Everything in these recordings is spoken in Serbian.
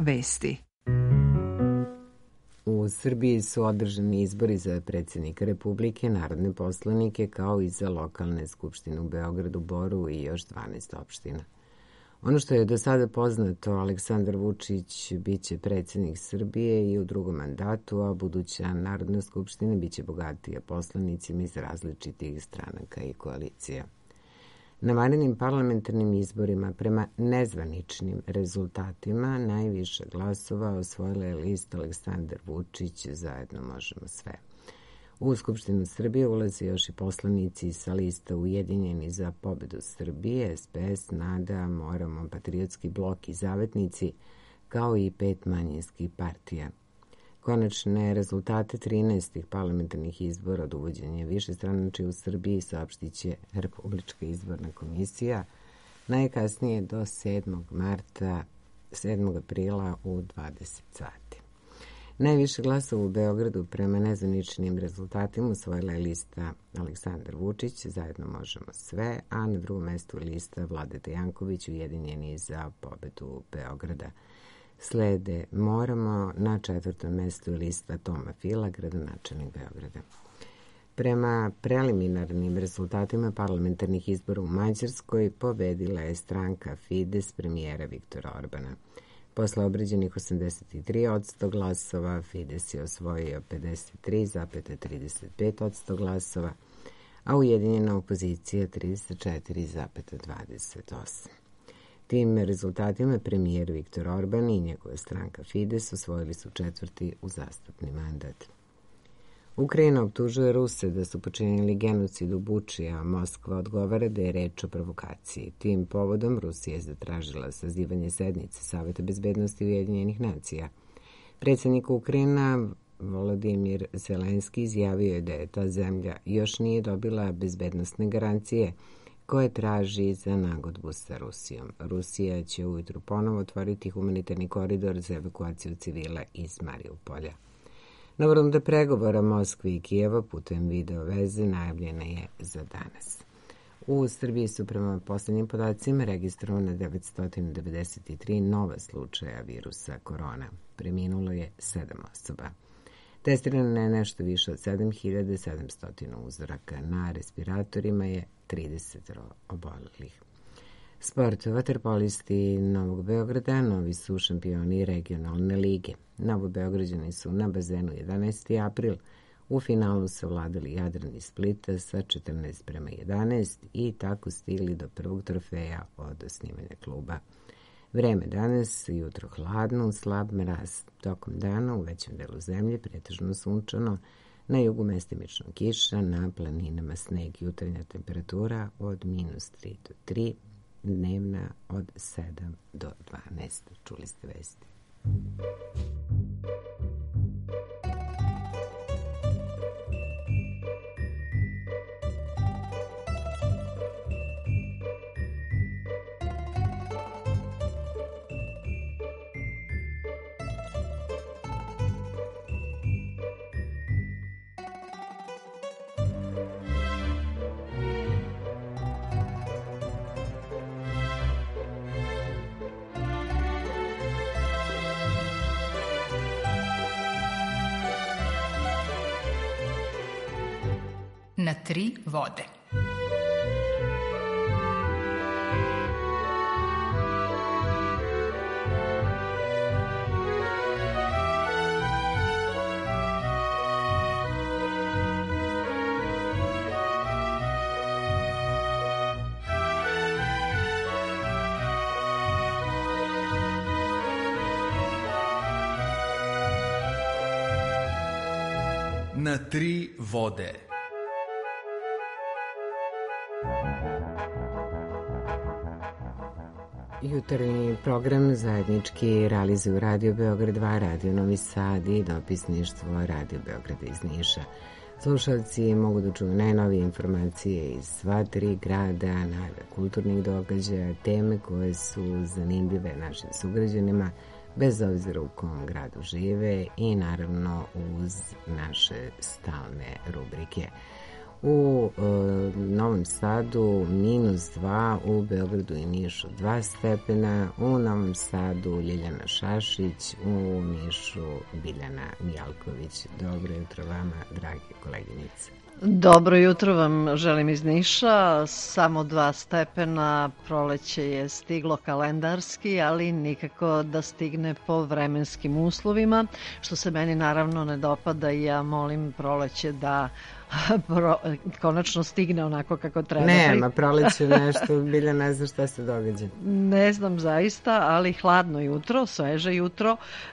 vesti. U Srbiji su održani izbori za predsjednika Republike, narodne poslanike, kao i za lokalne skupštine u Beogradu, Boru i još 12 opština. Ono što je do sada poznato, Aleksandar Vučić biće predsjednik Srbije i u drugom mandatu, a buduća Narodna skupština biće bogatija poslanicima iz različitih stranaka i koalicija. Na vanrednim parlamentarnim izborima, prema nezvaničnim rezultatima, najviše glasova osvojila je lista Aleksandar Vučić, zajedno možemo sve. U Skupštinu Srbije ulaze još i poslanici sa lista Ujedinjeni za pobedu Srbije, SPS, NADA, Moramo, Patriotski blok i Zavetnici, kao i 5 manjinskih partija. Konačne rezultate 13. parlamentarnih izbora od uvođenja višestranačja u Srbiji saopštit će Republička izborna komisija najkasnije do 7. aprila u 20 sati. Najviše glasova u Beogradu prema nezvaničnim rezultatima osvojila je lista Aleksandar Vučić, zajedno možemo sve, a na drugom mestu lista Vladeta Janković, Ujedinjeni za pobedu Beograda. Slede Moramo, na 4. mestu lista Toma Fila, gradonačelnik Beograda. Prema preliminarnim rezultatima parlamentarnih izbora u Mađarskoj pobedila je stranka Fides premijera Viktora Orbana. Posle obrađenih 83% glasova, Fides je osvojio 53,35% glasova, a ujedinjena opozicija 34,28%. Tim rezultatima premijer Viktor Orban i njegova stranka Fides osvojili su 4. uzastopni mandat. Ukrajina optužuje Ruse da su počinili genocid u Buči, a Moskva odgovara da je reč o provokaciji. Tim povodom Rusija je zatražila sazivanje sednice Saveta bezbednosti Ujedinjenih nacija. Predsjednik Ukrajina Volodimir Zelenski izjavio je da je ta zemlja još nije dobila bezbednosne garancije koje traži za nagodbu sa Rusijom. Rusija će ujutru ponovo otvoriti humanitarni koridor za evakuaciju civila iz Mariupolja. Nova runda pregovora Moskve i Kijeva putem video veze najavljena je za danas. U Srbiji su prema poslednjim podacima registrovane 993 nova slučaja virusa korona. Preminulo je 7 osoba. Testirano je nešto više od 7700 uzoraka. Na respiratorima je 30 obolelih. Sport. Vaterpolisti Novog Beograda novi su šampioni regionalne lige. Novobeograđani su na bazenu 11. april u finalu savladali Jadran iz Splita sa 14:11 i tako stigli do prvog trofeja od osnivanja kluba. Vreme danas, jutro hladno, slab mraz. Tokom dana u većem delu zemlje pretežno sunčano, na jugu mestimično kiša, na planinama sneg. Jutarnja temperatura od -3 do 3, dnevna od 7 do 12. Čuli ste vesti. Na 3 vode. Na 3 vode. Jutarnji program zajednički realizuju Radio Beograd 2, Radio Novi Sad i dopisništvo Radio Beograda iz Niša. Slušalci mogu da čuju najnovije informacije iz sva 3 grada, najave kulturnih događaja, teme koje su zanimljive našim sugrađanima, bez obzira u kom gradu žive i naravno uz naše stalne rubrike. U Novom Sadu -2, u Beogradu i Nišu 2 stepena, u Novom Sadu Ljiljana Šašić, u Nišu Biljana Mijalković. Dobro jutro vama, dragi koleginice. Dobro jutro vam želim iz Niša, samo 2 stepena, proleće je stiglo kalendarski, ali nikako da stigne po vremenskim uslovima, što se meni naravno ne dopada i ja molim proleće da konačno stigne onako kako treba. Nema proleće nešto, Bilja ne zna šta se događa. Ne znam zaista, ali hladno jutro, sveže jutro.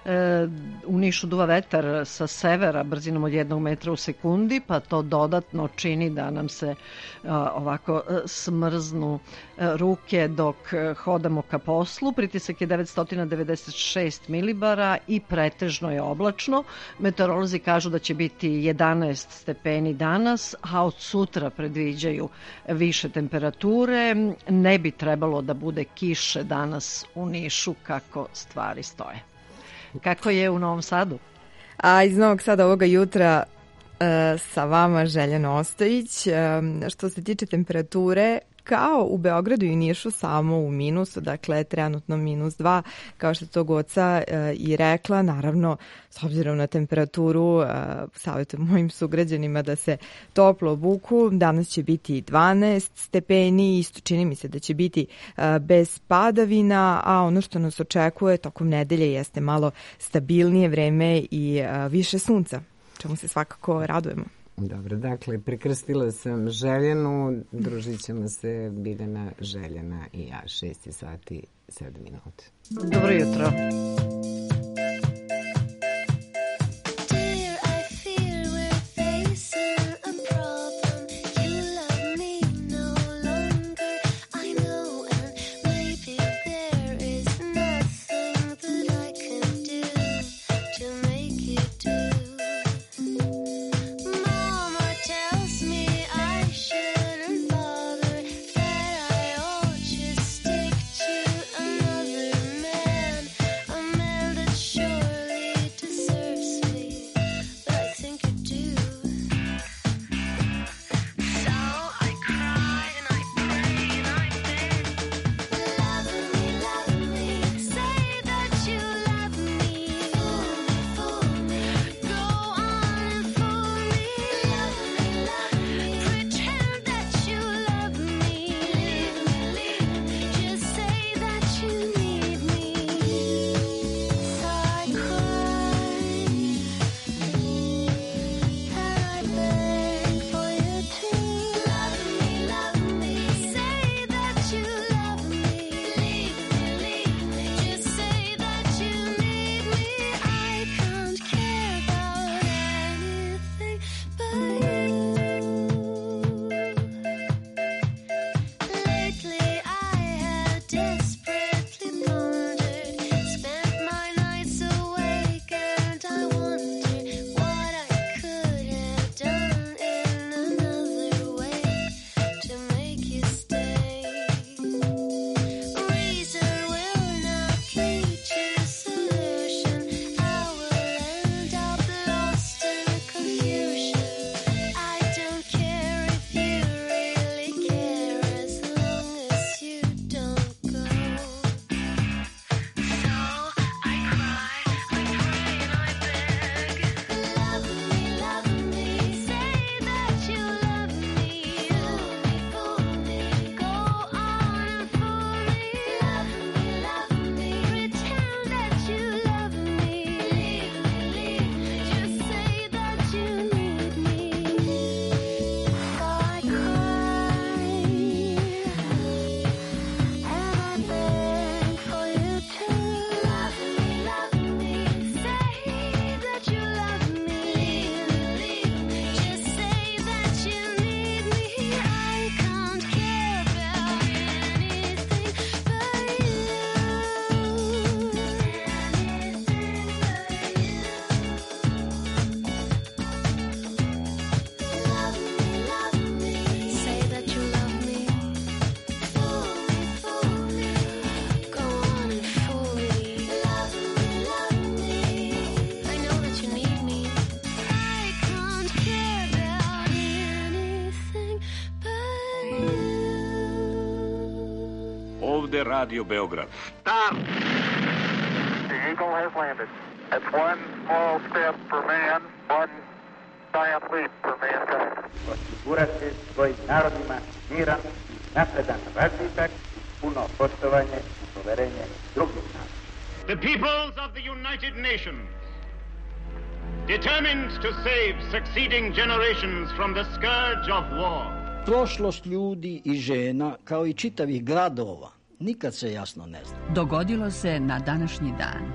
U Nišu duva vetar sa severa brzinom od 1 metra u sekundi, pa to dodatno čini da nam se ovako smrznu ruke dok hodamo ka poslu. Pritisak je 996 milibara i pretežno je oblačno. Meteorolozi kažu da će biti 11 stepeni danas, a od sutra predviđaju više temperature. Ne bi trebalo da bude kiše danas u Nišu kako stvari stoje. Kako je u Novom Sadu? A iz Novog Sada ovoga jutra sa vama Željana Ostojić. Što se tiče temperature, kao u Beogradu i Nišu, samo u minusu, dakle trenutno -2, kao što je to Goca i rekla. Naravno, s obzirom na temperaturu, savjetujem mojim sugrađanima da se toplo obuku. Danas će biti 12 stepeni, isto čini mi se da će biti bez padavina, a ono što nas očekuje tokom nedelje jeste malo stabilnije vreme i više sunca, čemu se svakako radujemo. Dobro, dakle, prekrstila sam Željanu, družit ćemo se Biljana, Željana i ja, 6 sati 7 minuta. Dobro jutro. Man, Radio Beograd. Stop! The Eagle has landed. That's one small step for man, one giant leap for mankind. Osigurati svojim narodima miran, napredan razvitak, puno poštovanje i poverenje drugih naroda. The peoples of the United Nations, determined to save succeeding generations from the scourge of war. Prošlost ljudi i žena, kao i čitavih gradova, nikad se jasno ne zna. Dogodilo se na današnji dan.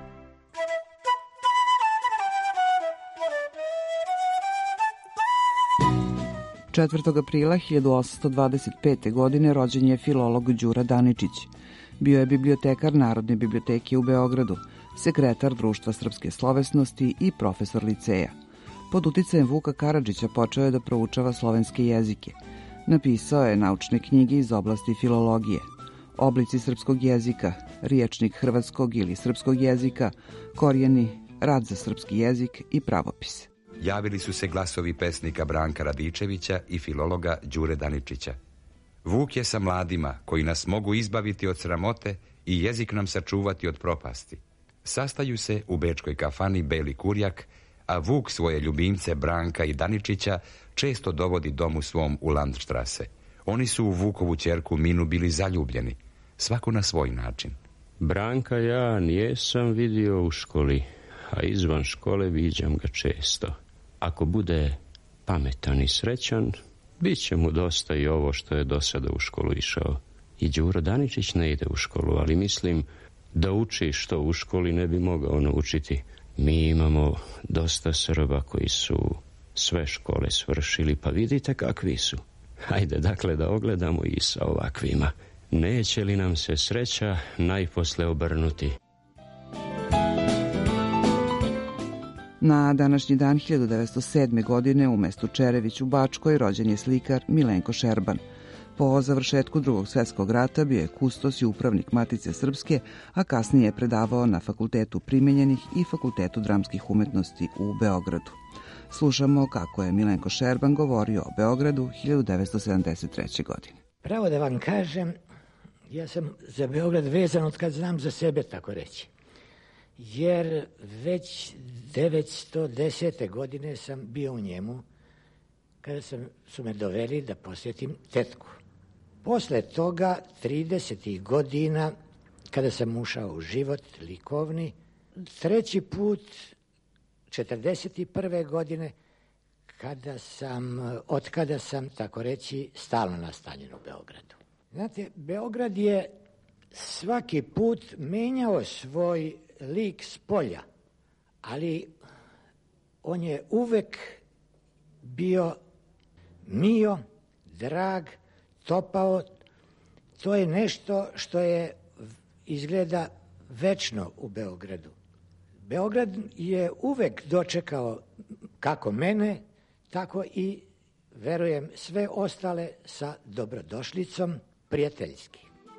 Četvrtog aprila 1825. godine rođen je filolog Đura Daničić. Bio je bibliotekar Narodne biblioteke u Beogradu, sekretar Društva srpske slovesnosti i profesor liceja. Pod uticajem Vuka Karadžića počeo je da proučava slovenske jezike. Napisao je naučne knjige iz oblasti filologije, oblici srpskog jezika, riječnik hrvatskog ili srpskog jezika, korijeni, rad za srpski jezik i pravopis. Javili su se glasovi pesnika Branka Radičevića i filologa Đure Daničića. Vuk je sa mladima koji nas mogu izbaviti od sramote i jezik nam sačuvati od propasti. Sastaju se u bečkoj kafani Beli Kurjak, a Vuk svoje ljubimce Branka i Daničića često dovodi domu svom u Landštrase. Oni su u Vukovu ćerku Minu bili zaljubljeni, svako na svoj način. Branka ja nijesam vidio u školi, a izvan škole viđam ga često. Ako bude pametan i srećan, bit će mu dosta i ovo što je do sada u školu išao. I Đuro Daničić ne ide u školu, ali mislim da uči što u školi ne bi mogao naučiti. Mi imamo dosta Srba koji su sve škole svršili, pa vidite kakvi su. Hajde dakle da ogledamo i sa ovakvima. Neće li nam se sreća najposle obrnuti? Na današnji dan 1907. godine u mestu Čerević u Bačkoj rođen je slikar Milenko Šerban. Po završetku Drugog svjetskog rata bio je kustos i upravnik Matice Srpske, a kasnije je predavao na Fakultetu primenjenih i Fakultetu dramskih umetnosti u Beogradu. Slušamo kako je Milenko Šerban govorio o Beogradu 1973. godine. Pravo da vam kažem, ja sam za Beograd vezan od kad znam za sebe, tako reći. Jer već 910. godine sam bio u njemu kada su me doveli da posjetim tetku. Posle toga, 30. godina, kada sam ušao u život likovni, treći put, 41. godine, od kada sam, tako reći, stalno nastanjen u Beogradu. Znate, Beograd je svaki put menjao svoj lik s polja, ali on je uvek bio mio, drag, topao. To je nešto što je izgleda večno u Beogradu. Beograd je uvek dočekao kako mene, tako i, verujem, sve ostale sa dobrodošlicom prijateljski.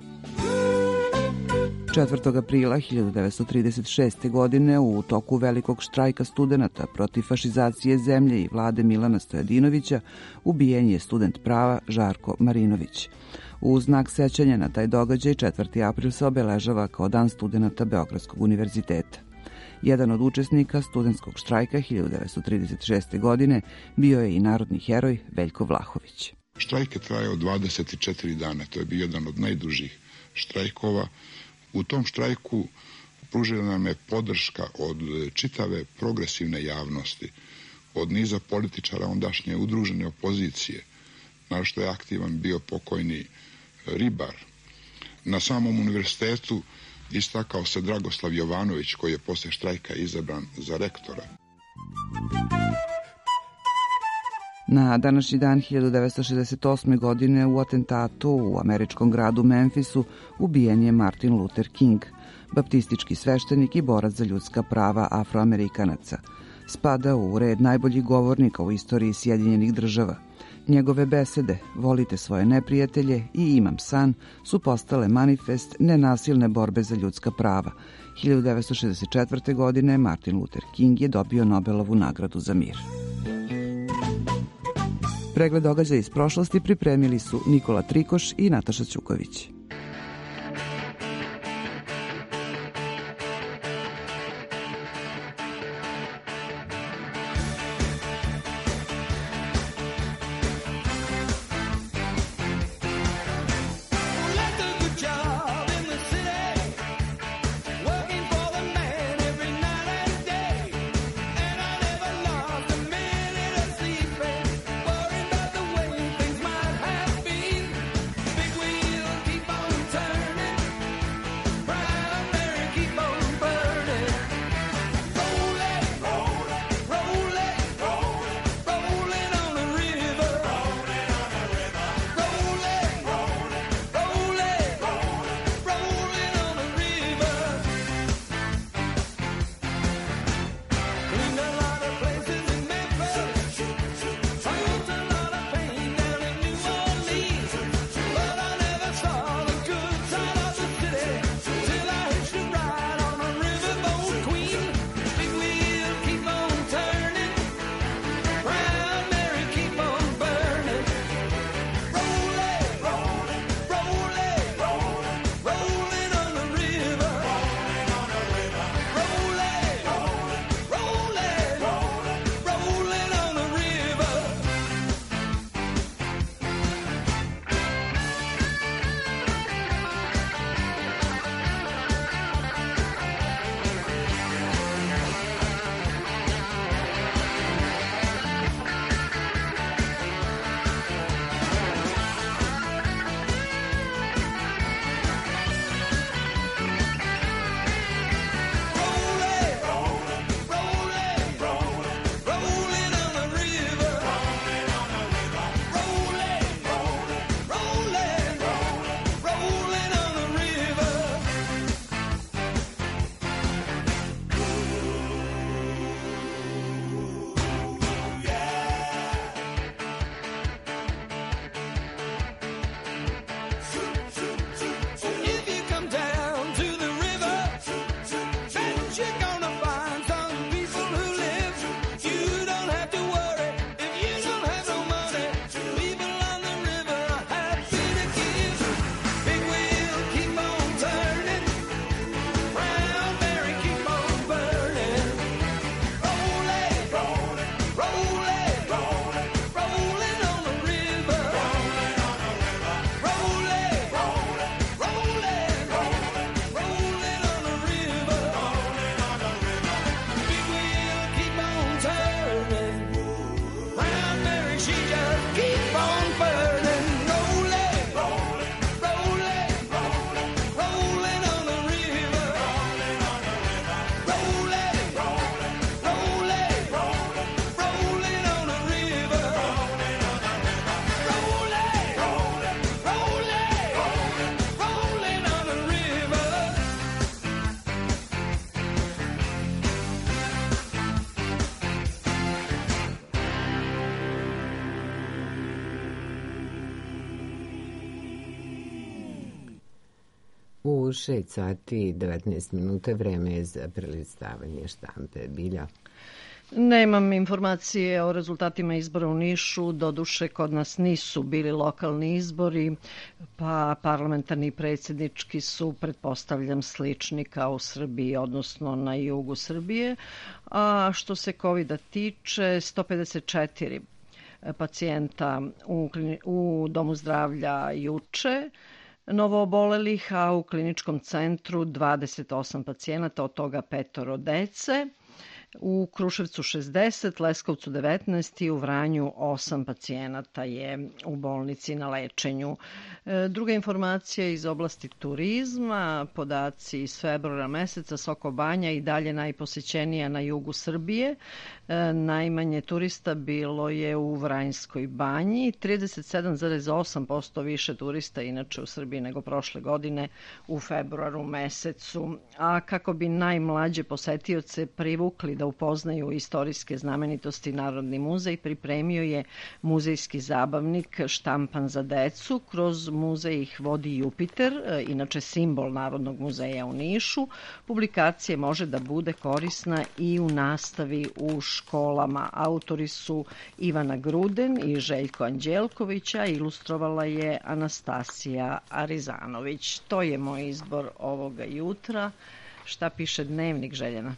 4. aprila 1936. godine u toku velikog štrajka studenata protiv fašizacije zemlje i vlade Milana Stojadinovića ubijen je student prava Žarko Marinović. U znak sećanja na taj događaj 4. april se obeležava kao Dan studenata Beogradskog univerziteta. Jedan od učesnika studentskog štrajka 1936. godine bio je i narodni heroj Veljko Vlahović. Štrajk je trajao 24 dana, to je bio jedan od najdužih štrajkova. U tom štrajku pružila nam je podrška od čitave progresivne javnosti, od niza političara ondašnje udružene opozicije, našto je aktivan bio pokojni Ribar. Na samom univerzitetu istakao se Dragoslav Jovanović, koji je posle štrajka izabran za rektora. Na današnji dan 1968. godine u atentatu u američkom gradu Memphisu ubijen je Martin Luther King, baptistički sveštenik i borac za ljudska prava Afroamerikanaca. Spada u red najboljih govornika u istoriji Sjedinjenih država. Njegove besede "Volite svoje neprijatelje" i "Imam san" su postale manifest nenasilne borbe za ljudska prava. 1964. godine Martin Luther King je dobio Nobelovu nagradu za mir. Pregled događaja iz prošlosti pripremili su Nikola Trikoš i Nataša Ćuković. U 6 sati i 19 minuta vreme je za prelistavanje štampe. Bilja. Nemam informacije o rezultatima izbora u Nišu, doduše kod nas nisu bili lokalni izbori, pa parlamentarni i predsjednički su, pretpostavljam, slični kao u Srbiji, odnosno na jugu Srbije. A što se COVID-a tiče, 154 pacijenta u domu zdravlja juče, novoobolelih, a u kliničkom centru 28 pacijenata, od toga 5 dece. U Kruševcu 60, Leskovcu 19 i u Vranju 8 pacijenata je u bolnici na lečenju. Druga informacija iz oblasti turizma, podaci iz februara meseca, Soko Banja i dalje najposećenija na jugu Srbije. Najmanje turista bilo je u Vranjskoj banji, 37,8% više turista inače u Srbiji nego prošle godine u februaru mesecu. A kako bi najmlađe posetioce privukli da upoznaju istorijske znamenitosti, Narodni muzej pripremio je muzejski zabavnik štampan za decu. Kroz muzej ih vodi Jupiter, inače simbol Narodnog muzeja u Nišu. Publikacija može da bude korisna i u nastavi u školama. Autori su Ivana Gruden i Željko Anđelković, a ilustrovala je Anastasija Arizanović. To je moj izbor ovoga jutra. Šta piše Dnevnik, Željena?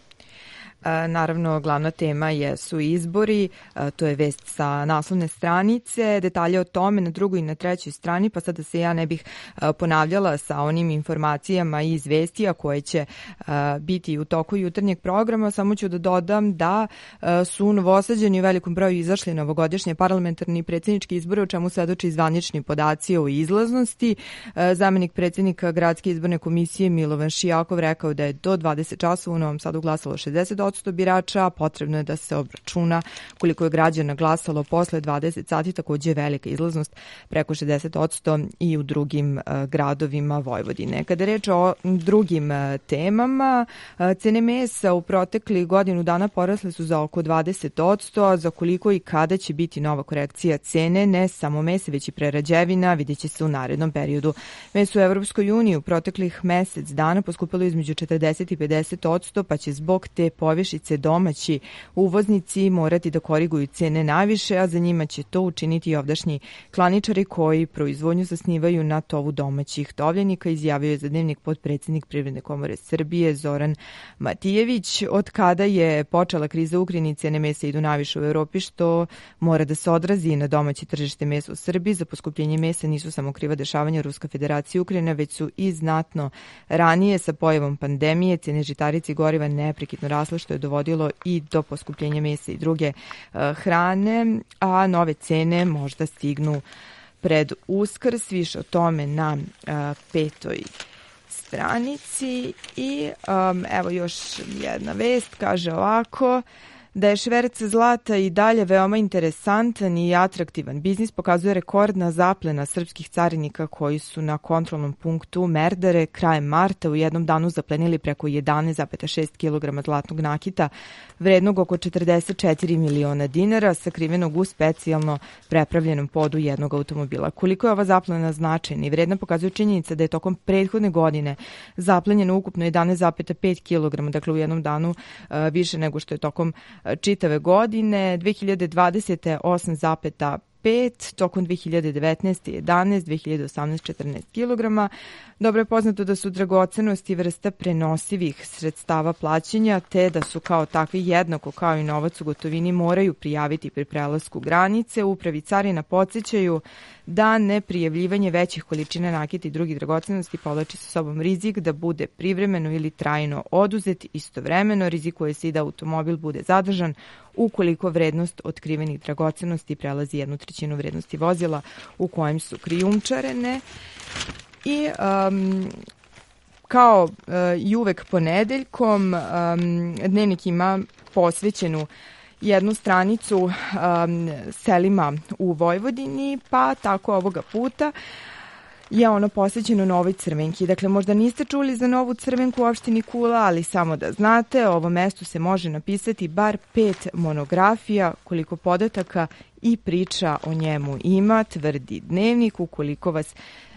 Naravno, glavna tema jesu izbori, to je vest sa naslovne stranice, detalje o tome na drugoj i na trećoj strani, pa sada se ja ne bih ponavljala sa onim informacijama iz vestija koje će biti u toku jutarnjeg programa, samo ću da dodam da su Novosađani u velikom broju izašli na ovogodišnje parlamentarni i predsjednički izbore, o čemu svedoči zvanični podaci o izlaznosti. Zamenik predsjednika Gradske izborne komisije Milovan Šijakov rekao da je do 20 časova u Novom Sadu glasalo 60% birača, potrebno je da se obračuna koliko je građana glasalo posle 20 sati, takođe je velika izlaznost preko 60% i u drugim gradovima Vojvodine. Kada je reč o drugim temama, cene mesa u proteklih godinu dana porasle su za oko 20%, a za koliko i kada će biti nova korekcija cene, ne samo mesa, već i prerađevina, vidjet će se u narednom periodu. Meso u Evropskoj uniji u proteklih mesec dana poskupilo između 40 i 50%, pa će zbog te povišice domaći uvoznici morati da koriguju cene najviše, a za njima će to učiniti i ovdašnji klaničari koji proizvodnju zasnivaju na tovu domaćih tovljenika, izjavio je za Dnevnik potpredsjednik Privredne komore Srbije Zoran Matijević. Od kada je počela kriza u Ukrajini, cene mesa idu najviše u Evropi, što mora da se odrazi na domaće tržište mesa u Srbiji. Za poskupljenje mesa nisu samo kriva dešavanja Ruska federacija i Ukrajina, već su i znatno ranije sa pojavom pandemije cene žitarica i goriva neprekidno rasle, što je dovodilo i do poskupljenja mesa i druge hrane, a nove cene možda stignu pred Uskrs. Više o tome na 5. stranici. I evo još jedna vest, kaže ovako: da je šverc zlata i dalje veoma interesantan i atraktivan biznis, pokazuje rekordna zaplena srpskih carinika koji su na kontrolnom punktu Merdare krajem marta u jednom danu zaplenili preko 11,6 kg zlatnog nakita vrednog oko 44 miliona dinara, sakrivenog u specijalno prepravljenom podu jednog automobila. Koliko je ova zaplena značajna i vredna pokazuje činjenica da je tokom prethodne godine zaplenjeno ukupno 11,5 kg, dakle u jednom danu više nego što je tokom čitave godine. 2020. 8,5, tokom 2019. 11, 2018. 14 kg. Dobro je poznato da su dragocenosti vrsta prenosivih sredstava plaćanja, te da su kao takvi jednako kao i novac u gotovini moraju prijaviti pri prelasku granice. U Upravi carina podsjećaju da neprijavljivanje većih količina nakita i drugih dragocenosti povlači sa sobom rizik da bude privremeno ili trajno oduzet. Istovremeno rizikuje se i da automobil bude zadržan ukoliko vrednost otkrivenih dragocenosti prelazi 1/3 vrednosti vozila u kojem su krijumčarene. I kao i uvek ponedeljkom, Dnevnik ima posvećenu jednu stranicu selima u Vojvodini, pa tako ovoga puta je ono posvećeno Novoj Crvenki. Dakle, možda niste čuli za Novu Crvenku u opštini Kula, ali samo da znate, o ovom mestu se može napisati bar 5 monografija, koliko podataka i priča o njemu ima, tvrdi Dnevnik. Ukoliko vas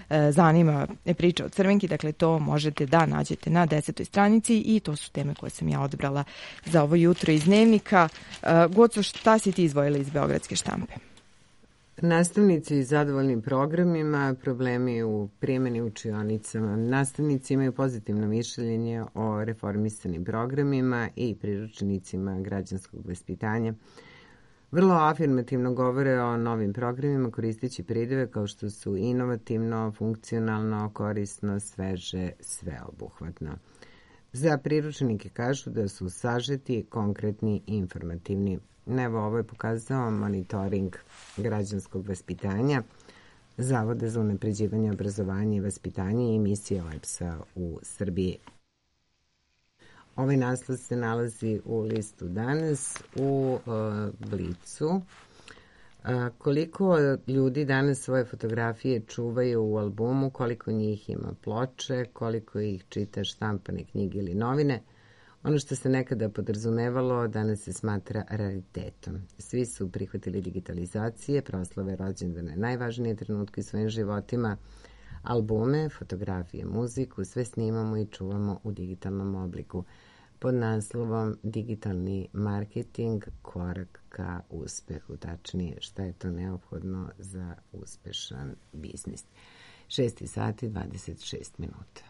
zanima priča o Crvenki, dakle to možete da nađete na 10. stranici i to su teme koje sam ja odabrala za ovo jutro iz Dnevnika. Goco, šta si ti izdvojila iz Beogradske štampe? Nastavnici zadovoljnim programima, problemi u primjeni učionicama. Nastavnici imaju pozitivno mišljenje o reformisanim programima i priručnicima građanskog vaspitanja. Vrlo afirmativno govore o novim programima koristeći prideve kao što su inovativno, funkcionalno, korisno, sveže, sveobuhvatno. Za priručnike kažu da su sažeti, konkretni i informativni. Evo, ovo je pokazao monitoring građanskog vaspitanja Zavoda za unapređivanje obrazovanja i vaspitanja i misije OEBS-a u Srbiji. Ovaj naslov se nalazi u listu danas u Blicu. Koliko ljudi danas svoje fotografije čuvaju u albumu, koliko njih ima ploče, koliko ih čita štampane knjige ili novine. Ono što se nekada podrazumevalo danas se smatra raritetom. Svi su prihvatili digitalizacije, proslave rođendane, najvažnije trenutke u svojim životima, albume, fotografije, muziku, sve snimamo i čuvamo u digitalnom obliku pod naslovom Digitalni marketing, korak ka uspehu. Tačnije, šta je to neophodno za uspešan biznis. 6 sati 26 minuta.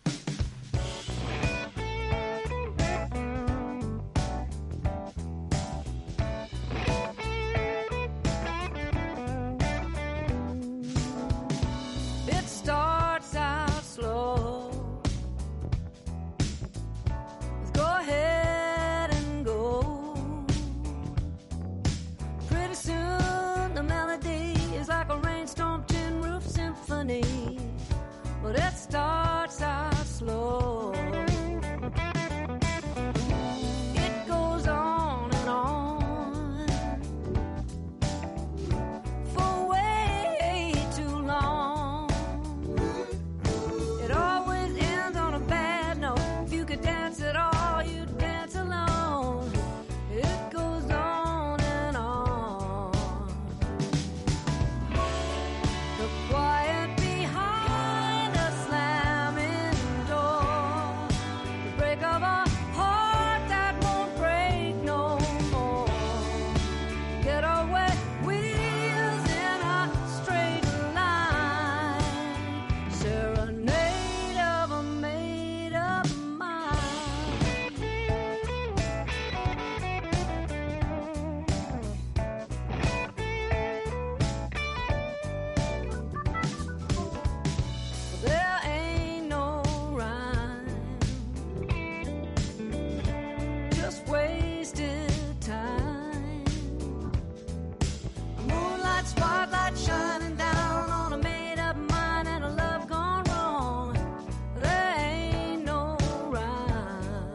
But it starts out slow. It goes on and on for way too long. It always ends on a bad note. If you could dance at all, you'd dance alone. It goes on and on. The quiet behind a slamming door, the break of a heart that won't break no more. Getaway wheels in a straight line, serenade of a made-up mind. There ain't no rhyme, just wasted time. A moonlight spotlight shining down on a made-up mind and a love gone wrong. There ain't no rhyme.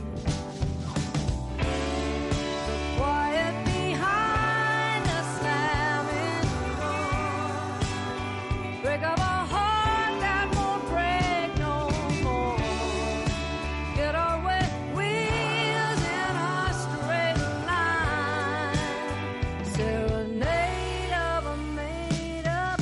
The quiet behind a slamming door, break of a heart that won't break no more. Getaway wheels in a straight line, serenade of a made-up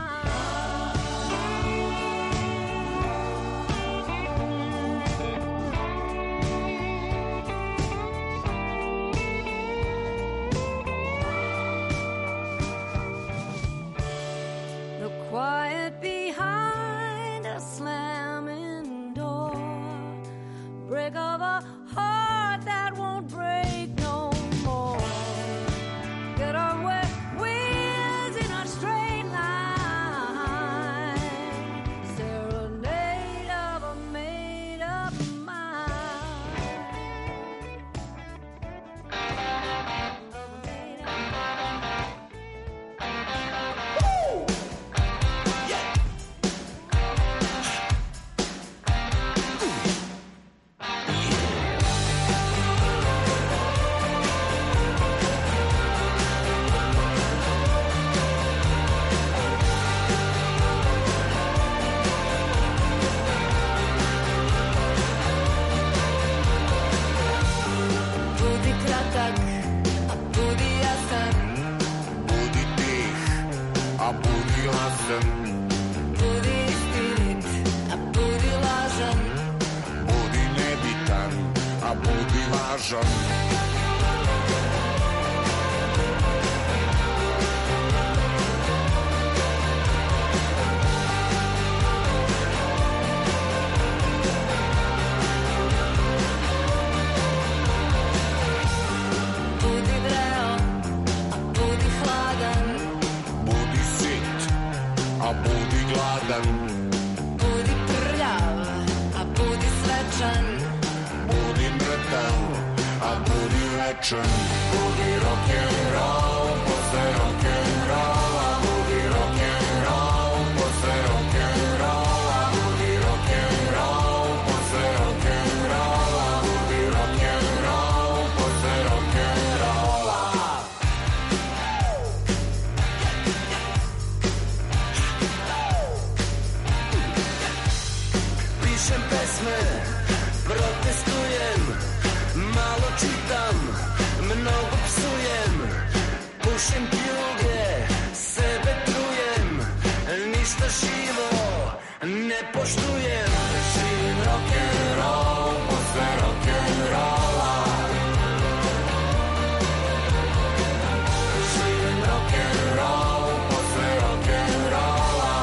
The quiet behind a slamming door, break of a heart that won't break no more. Get away wheels in a straight line, serenade of a made-up Budi kratak, a budi jasan. Budi tih, a budi glasan. Budi lažan. Budi vreo, a budi hladan. Budi sit, a budi gladan. Budi prljav, a budi svečan. Budi mrtav, a budi večan. Budi rock'n'roll, posle rock'n'rolla. Budi rock'n'roll, posle rock'n'rolla. Budi rock'n'roll, posle rock'n'rolla. Budi rock'n'roll, posle rock'n'rolla. Pišem pesme, protestujem, malo čitam, mnogo psujem, pušim pljuge, sebe trujem, ništa živo ne poštujem. Živim rock'n'roll, posle rock'n'rolla. Živim rock'n'roll, posle rock'n'rolla.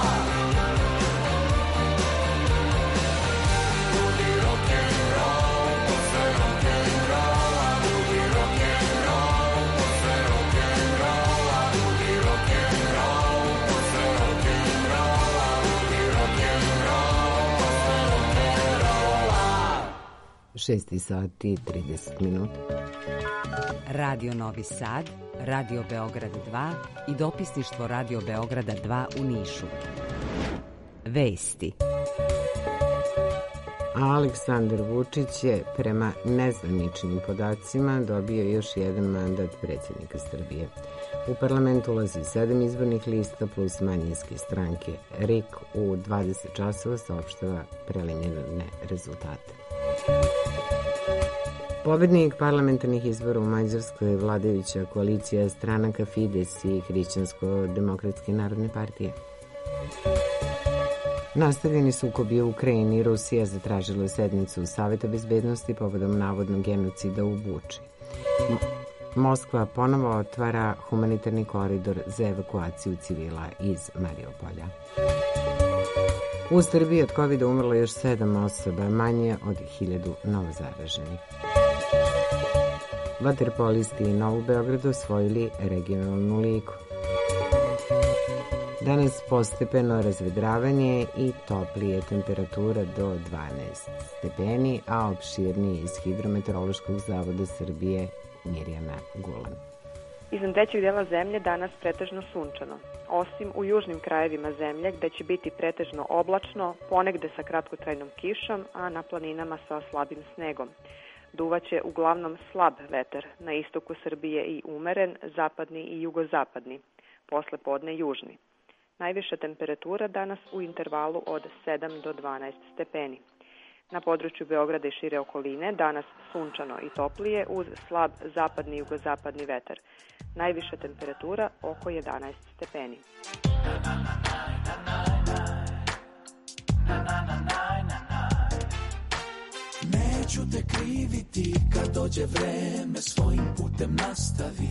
Budi rock'n'roll, posle rock'n'rolla. Budi rock'n'roll, posle rock'n'rolla. Budi rock'n'roll, posle rock'n'rolla. Budi rock'n'roll, posle rock'n'rolla. 6 sati i 30 minuta. Radio Novi Sad, Radio Beograd 2 i dopisništvo Radio Beograda 2 u Nišu. Vesti. Aleksandar Vučić je prema nezvaničnim podacima dobio još jedan mandat predsjednika Srbije. U parlament ulazi 7 izbornih lista plus manjinske stranke. RIK u 20 časova saopštava preliminarne rezultate. Pobednik parlamentarnih izbora u Mađarskoj je vladajuća koalicija stranaka Fides i Hrišćansko-demokratske narodne partije. Nastavljeni sukobi u Ukrajini. Rusija zatražila sednicu Saveta bezbednosti povodom navodnog genocida u Buči. Moskva ponovo otvara humanitarni koridor za evakuaciju civila iz Mariupolja. U Srbiji od COVID-a umrlo još 7 osoba, manje od 1000 novozaraženih. Vaterpolisti u Novu Beogradu osvojili regionalnu ligu. Danas postepeno razvedravanje i toplije temperatura do 12 stepeni, a opširnije iz Hidrometeorološkog zavoda Srbije Mirjana Gulan. Iznad većeg dela zemlje danas pretežno sunčano, osim u južnim krajevima zemlje gde će biti pretežno oblačno, ponegde sa kratkotrajnom kišom, a na planinama sa slabim snegom. Duvaće uglavnom slab vetar, na istoku Srbije i umeren, zapadni i jugozapadni, posle podne južni. Najviša temperatura danas u intervalu od 7 do 12 stepeni. Na području Beograda i šire okoline danas sunčano i toplije uz slab zapadni i jugozapadni vetar. Najviša temperatura oko 11 stepeni. Neću te kriviti kad dođe vreme, svojim putem nastavi.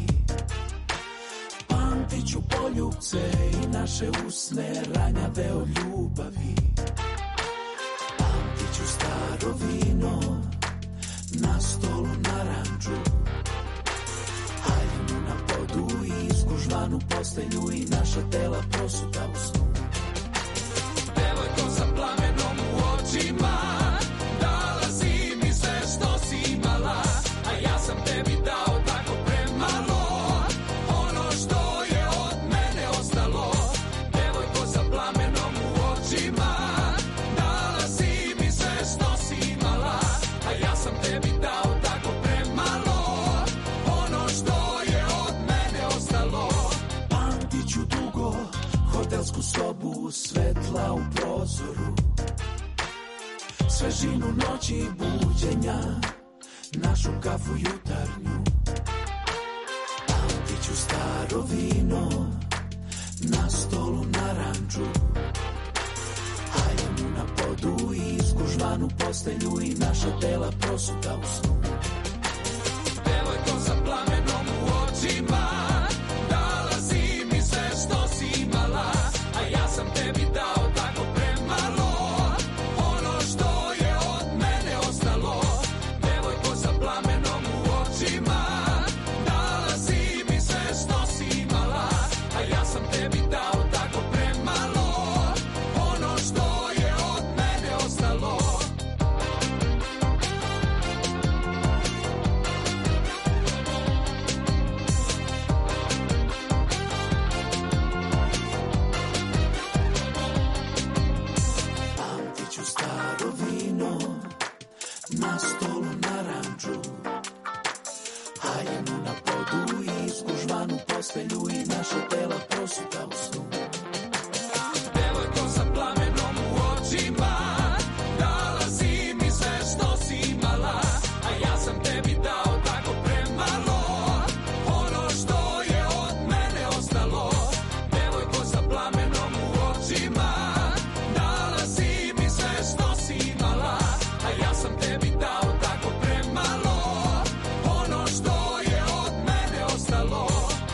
Pamtit ću poljubce i naše usne ranjave od ljubavi. Pamtit ću staro vino na stolu naranđu, haljinu na podu i izgužvanu postelju i naša tela prosuta u snu. Devojko sa plamenom u očima, dala si mi sve što si imala, a ja sam tebi dao tako premalo, ono što je od mene ostalo. Devojko sa plamenom u očima, dala si mi sve što si imala, a ja sam tebi dao tako premalo, ono što je od mene ostalo. Pamtit ću dugo hotelsku sobu, svetla u prozoru, svežinu noći i buđenja, našu kafu jutarnju. Pamtit ću staro vino na stolu naranđu, haljinu na podu i izgužvanu postelju i naša tela prosuta u snu. Devojko sa plamenom u očima, dala si mi sve što si imala, a ja sam tebi dao tako premalo, ono što je od mene ostalo. Devojko sa plamenom u očima, dala si mi sve što si imala, a ja sam tebi dao tako premalo, ono što je od mene ostalo. 'Ću staro vino na stolu naranđu, haljinu na podu i izgužvanu postelju i naša tela prosuta u snu. Devojko sa plamenom u očima, dala si mi sve što si imala, a ja sam tebi dao tako premalo, ono što je od mene ostalo. Devojko sa plamenom u očima, dala si mi sve što si imala, a ja sam tebi dao tako premalo, ono što je od mene ostalo.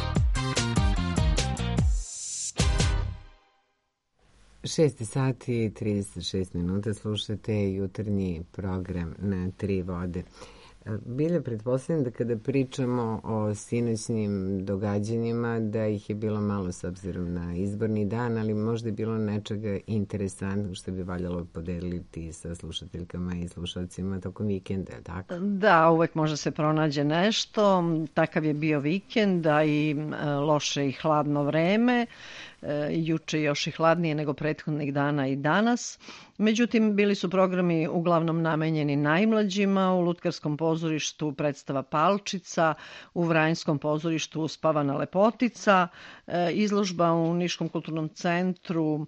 6 sati i 36 minuta, slušate jutarnji program na Tri vode. Bilja, pretpostavljam da kada pričamo o sinoćnim događanjima, da ih je bilo malo s obzirom na izborni dan, ali možda je bilo nečega interesantnog što bi valjalo podeliti sa slušateljkama i slušalcima tokom vikenda, tako? Da, uvek može se pronađe nešto. Takav je bio vikend, a i loše i hladno vreme. Juče još i hladnije nego prethodnih dana i danas. Međutim, bili su programi uglavnom namenjeni najmlađima. U Lutkarskom pozorištu predstava Palčica, u Vranjskom pozorištu Uspavana lepotica, izložba u Niškom kulturnom centru,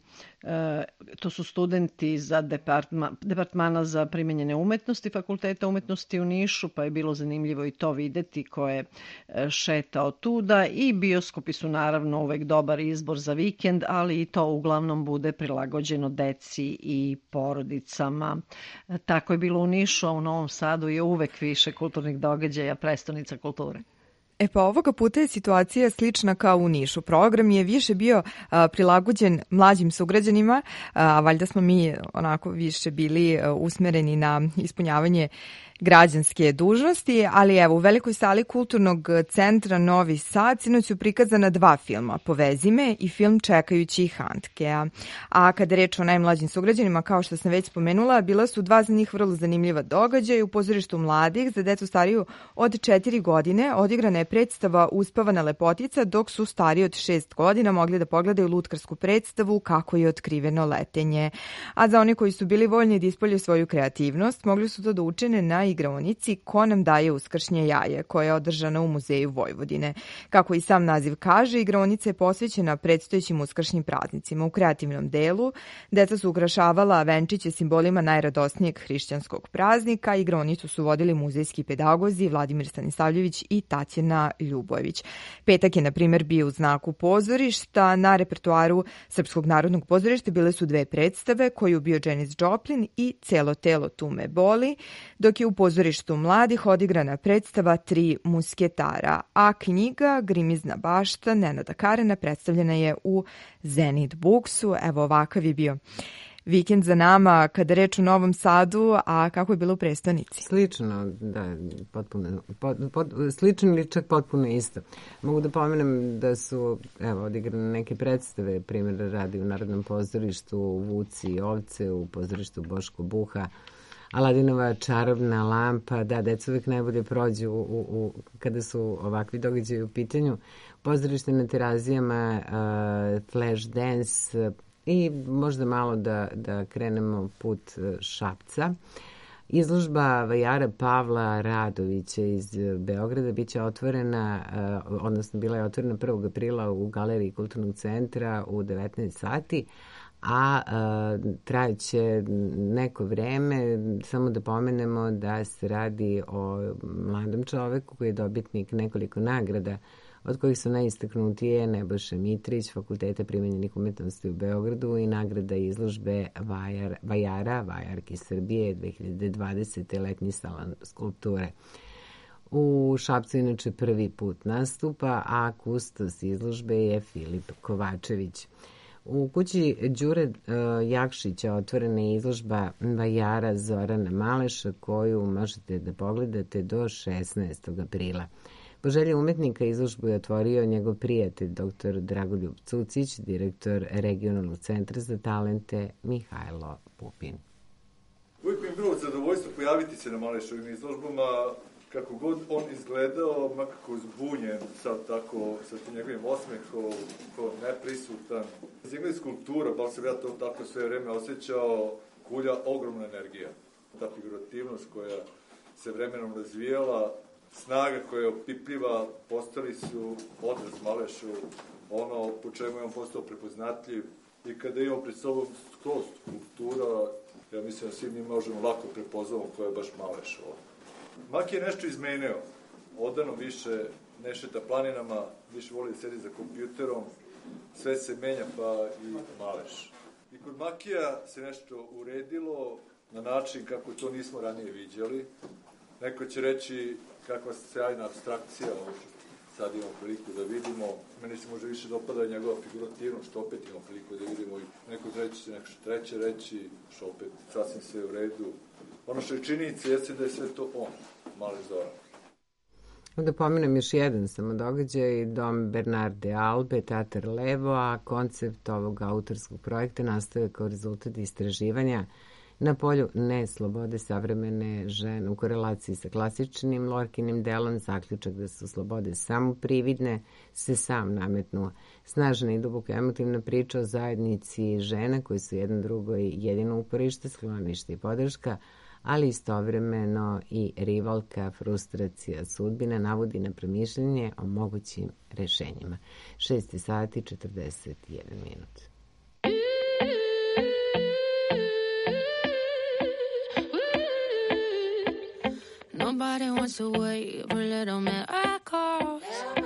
to su studenti za departmana za primenjene umetnosti Fakulteta umetnosti u Nišu, pa je bilo zanimljivo i to videti ko je šetao tuda, i bioskopi su naravno uvek dobar izbor za vikend, ali i to uglavnom bude prilagođeno deci i porodicama. Tako je bilo u Nišu, a u Novom Sadu je uvek više kulturnih događaja, prestonica kulture. Pa ovoga puta je situacija slična kao u Nišu. Program je više bio prilagođen mlađim sugrađanima, a valjda smo mi onako više bili usmereni na ispunjavanje građanske dužnosti, ali evo u velikoj sali Kulturnog centra Novi Sad sinoć su prikazana 2 filma, Povezi me i film Čekajući Handkea. A kada je reč o najmlađim sugrađanima, kao što sam već spomenula, bila su 2 za njih vrlo zanimljiva događaja. U pozorištu mladih za decu stariju od 4 godine odigrana je predstava Uspavana lepotica, dok su stariji od 6 godina mogli da pogledaju lutkarsku predstavu Kako je otkriveno letenje. A za one koji su bili voljni da ispolju svoju kreativnost, mogli su to da učine na igraonici Ko nam daje uskršnje jaje, koja je održana u Muzeju Vojvodine. Kako i sam naziv kaže, igraonica je posvećena predstojećim uskršnjim praznicima. U kreativnom delu deca su ukrašavala venčiće simbolima najradosnijeg hrišćanskog praznika. Igraonicu su vodili muzejski pedagozi Vladimir Stanisavljević i Tatjana Ljubojević. Petak je, na primjer, bio u znaku pozorišta. Na repertoaru Srpskog narodnog pozorišta bile su 2 predstave, koju bio Janis Joplin i Celo telo tu me boli, dok je u pozorištu mladih odigrana predstava 3 musketara, a knjiga Grimizna bašta Nenada Karena predstavljena je u Zenit Buksu. Evo, ovakav je bio vikend za nama kada reč u Novom Sadu, a kako je bilo u prestonici? Slično, da, potpuno, slično ili čak potpuno isto. Mogu da pomenem da su, evo, odigrane neke predstave, primjer radi u Narodnom pozorištu Vuci i ovce, u pozorištu Boško Buha, Aladinova čarobna lampa, da, deca uvek najbolje prođu kada su ovakvi događaji u pitanju. Pozorište na Terazijama, Flash Dance i možda malo da krenemo put Šapca. Izložba vajara Pavla Radovića iz Beograda biće otvorena, odnosno bila je otvorena 1. aprila u Galeriji Kulturnog centra u 19 sati, a trajaće neko vreme. Samo da pomenemo da se radi o mladom čoveku koji je dobitnik nekoliko nagrada, od kojih su najistaknutije Nebojša Mitrić, Fakulteta primenjenih umetnosti u Beogradu i nagrada izložbe Vajarki Srbije 2020. letnji salon skulpture. U Šapcu inače prvi put nastupa, a kustos izložbe je Filip Kovačević. U kući Đure Jakšića otvorena je izložba vajara Zorana Maleša koju možete da pogledate do 16. aprila. Po želji umetnika izložbu je otvorio njegov prijatelj dr. Dragoljub Cucić, direktor regionalnog centra za talente Mihajlo Pupin. Uvijek mi je bilo zadovoljstvo pojaviti se na Malešovim izložbama, kako god on izgledao, makako zbunjen, sad tako, sa tim njegovim osmehom, kao neprisutan. Iz njegove skulptura, bar sam ja to tako sve vreme osjećao, kulja ogromna energija. Ta figurativnost koja se vremenom razvijala, snaga koja je opipljiva, postali su odraz Malešu, ono po čemu je on postao prepoznatljiv. I kada imamo pred sobom skroz skulptura, ja mislim da svi mi možemo lako prepoznamo koja je baš Maleš ovdje. Maki je nešto izmenio. Odano više ne šeta planinama, više voli da sedi za kompjuterom, sve se menja pa i Maleš. I kod Makija se nešto uredilo na način kako to nismo ranije viđali. Neko će reći kakva sjajna abstrakcija, ovo što sad imamo priliku da vidimo. Meni se može više dopada njegova figurativnost, što opet imamo priliku da vidimo. I neko će neko što treće reći, što opet sasvim sve u redu. Ono što je činjenica jeste da je sve to on, Mali Zoran. Da pomenem još jedan samo događaj, Dom Bernarde Albe, Tatar Levo, a koncept ovog autorskog projekta nastaje kao rezultat istraživanja na polju neslobode savremene žene u korelaciji sa klasičnim Lorkinim delom. Zaključak da su slobode samo prividne se sam nametnuo. Snažna i duboko emotivna priča o zajednici žena koji su jedan drugoj jedino uporište, sklonište i podrška, ali istovremeno i rivalka, frustracija sudbina navodi na promišljanje o mogućim rešenjima. 6 sati 41 minut. Nobody wants to wait for little miracles.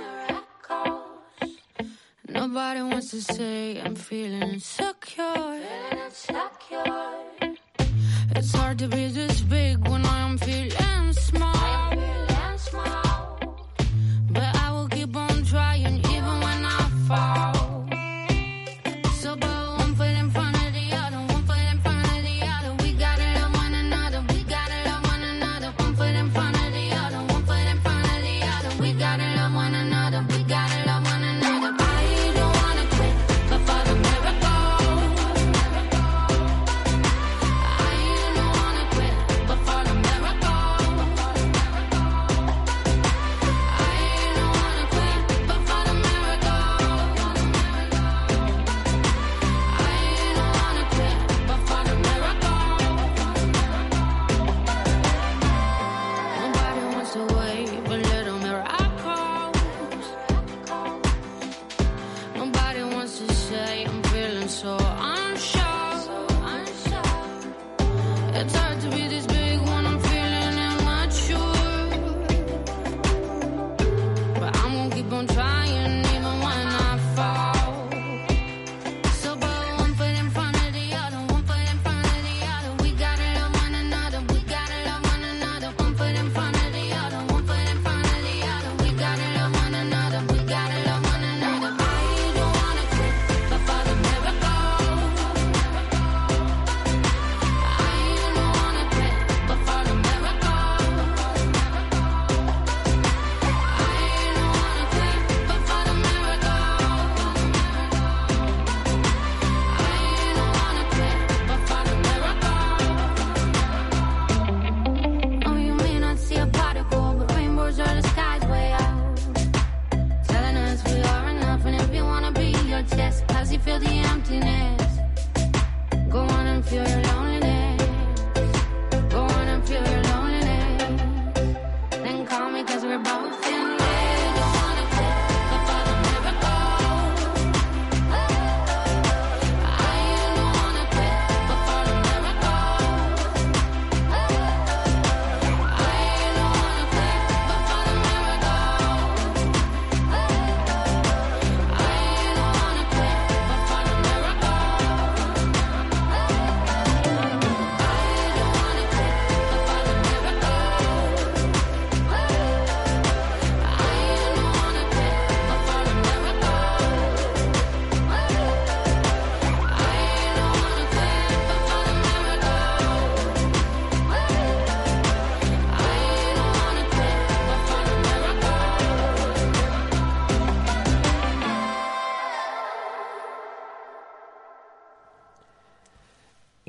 Nobody wants to say I'm feeling insecure. It's hard to be this big when I'm feeling small. But I will keep on trying even when I fall. So but one foot in front of the other, one foot in front of the other. We gotta love one another, we gotta love one another. One foot in front of the other, one foot in front of the other. We gotta love one another, we gotta love one another. I don't wanna quit, but for the miracle.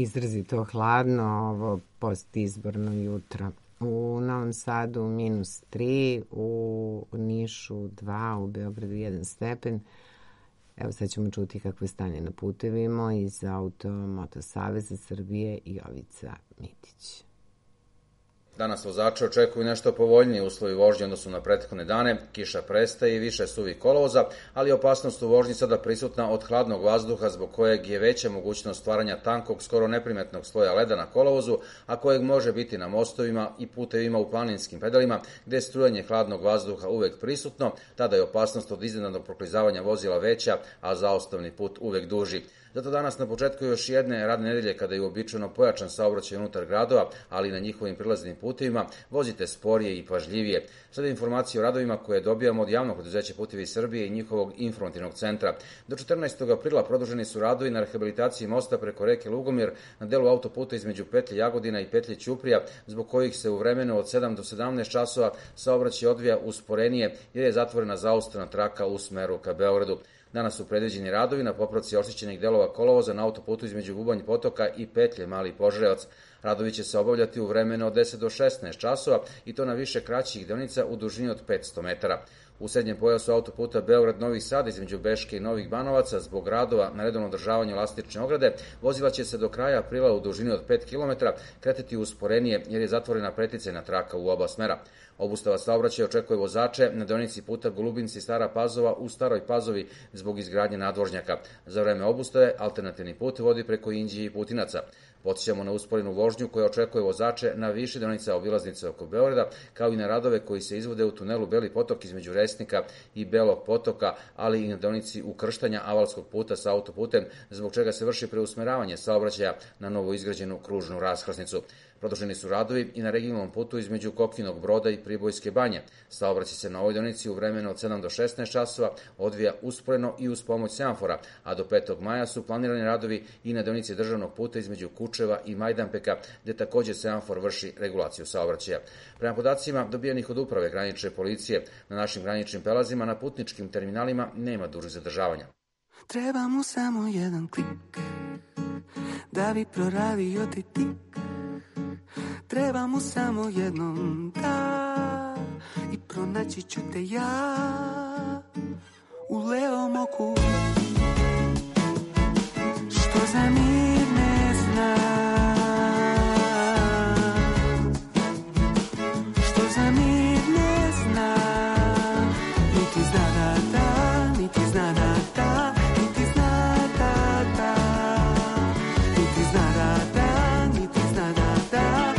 izrazito hladno ovo postizborno jutro. U Novom Sadu -3, u Nišu 2, u Beogradu 1 stepen. Evo sad ćemo čuti kakvo je stanje na putevima iz Moto Saveza Srbije i Jovica Mitić. Danas vozače očekuju nešto povoljnije uslovi vožnje odnosno na prethodne dane, kiša prestaje i više suvih kolovoza, ali je opasnost u vožnji sada prisutna od hladnog vazduha zbog kojeg je veća mogućnost stvaranja tankog, skoro neprimetnog sloja leda na kolovozu, a kojeg može biti na mostovima i putevima u planinskim pedalima, gde je strujanje hladnog vazduha uvek prisutno, tada je opasnost od iznenadnog proklizavanja vozila veća, a zaostavni put uvek duži. Zato danas na početku još jedne radne nedelje kada je uobičajeno pojačan saobraćaj unutar gradova, ali i na njihovim prilaznim putevima, vozite sporije i pažljivije. Sada informacije o radovima koje dobijamo od javnog preduzeća Putevi Srbije i njihovog informativnog centra. Do 14. aprila produženi su radovi na rehabilitaciji mosta preko reke Lugomir na delu autoputa između petlje Jagodina i petlje Ćuprija, zbog kojih se u vremenu od 7 do 17 časova saobraćaj odvija usporenije jer je zatvorena zaustavna traka u smeru ka Beogradu. Danas su predviđeni radovi na popravci oštećenih delova kolovoza na autoputu između Bubanj Potoka i petlje Mali Požarevac. Radovi će se obavljati u vremenu od 10 do 16 časova i to na više kraćih deonica u dužini od 500 metara. U srednjem pojasu autoputa Beograd-Novi Sad između Beške i Novih Banovaca zbog radova na redovnom održavanju elastične ograde, vozila će se do kraja aprila u dužini od 5 km kretati usporenije jer je zatvorena preticajna traka u oba smera. Obustava saobraćaja očekuje vozače na deonici puta Golubinci-Stara Pazova u Staroj Pazovi zbog izgradnje nadvožnjaka. Za vreme obustave alternativni put vodi preko Inđije i Putinaca. Podsjećamo na usporenu vožnju koja očekuje vozače na više deonica obilaznice oko Beograda, kao i na radove koji se izvode u tunelu Beli Potok između Resnika i Belog Potoka, ali i na deonici ukrštanja Avalskog puta sa autoputem, zbog čega se vrši preusmeravanje saobraćaja na novo izgrađenu kružnu raskrsnicu. Produženi su radovi i na regionalnom putu između Kokinog Broda i Pribojske banje. Saobraćaj se na ovoj deonici u vremenu od 7 do 16 časova odvija usporeno i uz pomoć semafora, a do 5. maja su planirani radovi i na deonici državnog puta između Kučeva i Majdanpeka, gde takođe semafor vrši regulaciju saobraćaja. Prema podacima dobijenih od uprave granične policije, na našim graničnim prelazima na putničkim terminalima nema dužih zadržavanja. Treba mu samo jedan klik da bi proradio ti tik. Treba mu samo jednom da i pronaći ću te ja u levom oku. Što za mir ne zna, što za mir ne zna, niti zna da da, niti zna da da, niti zna da da, niti zna da da, niti zna da da.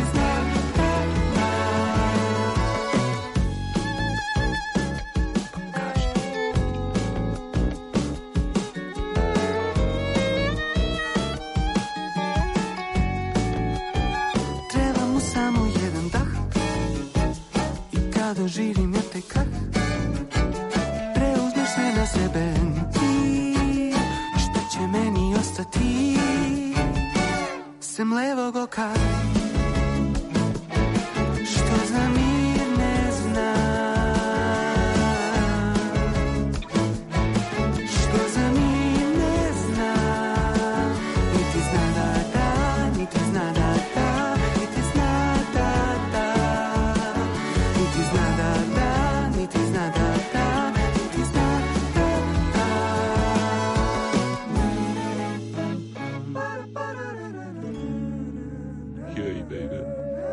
Doživim ja te kak, preuzmeš sve na sebe ti, šta će meni ostati sem levog oka, što za mir ne zna, što za mir ne zna, niti zna da da, niti zna da da, niti zna da da, niti zna da da, niti zna da da, niti zna da da. Hey, baby.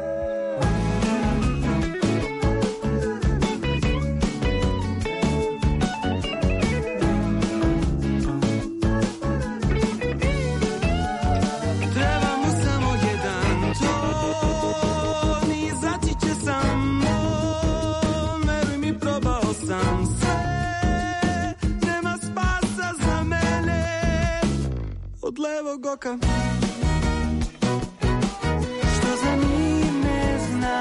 Treba mu samo jedan ton i izaći će sam. Veruj mi, probao sam sve, nema spasa za mene od levog oka. Što za mir ne zna,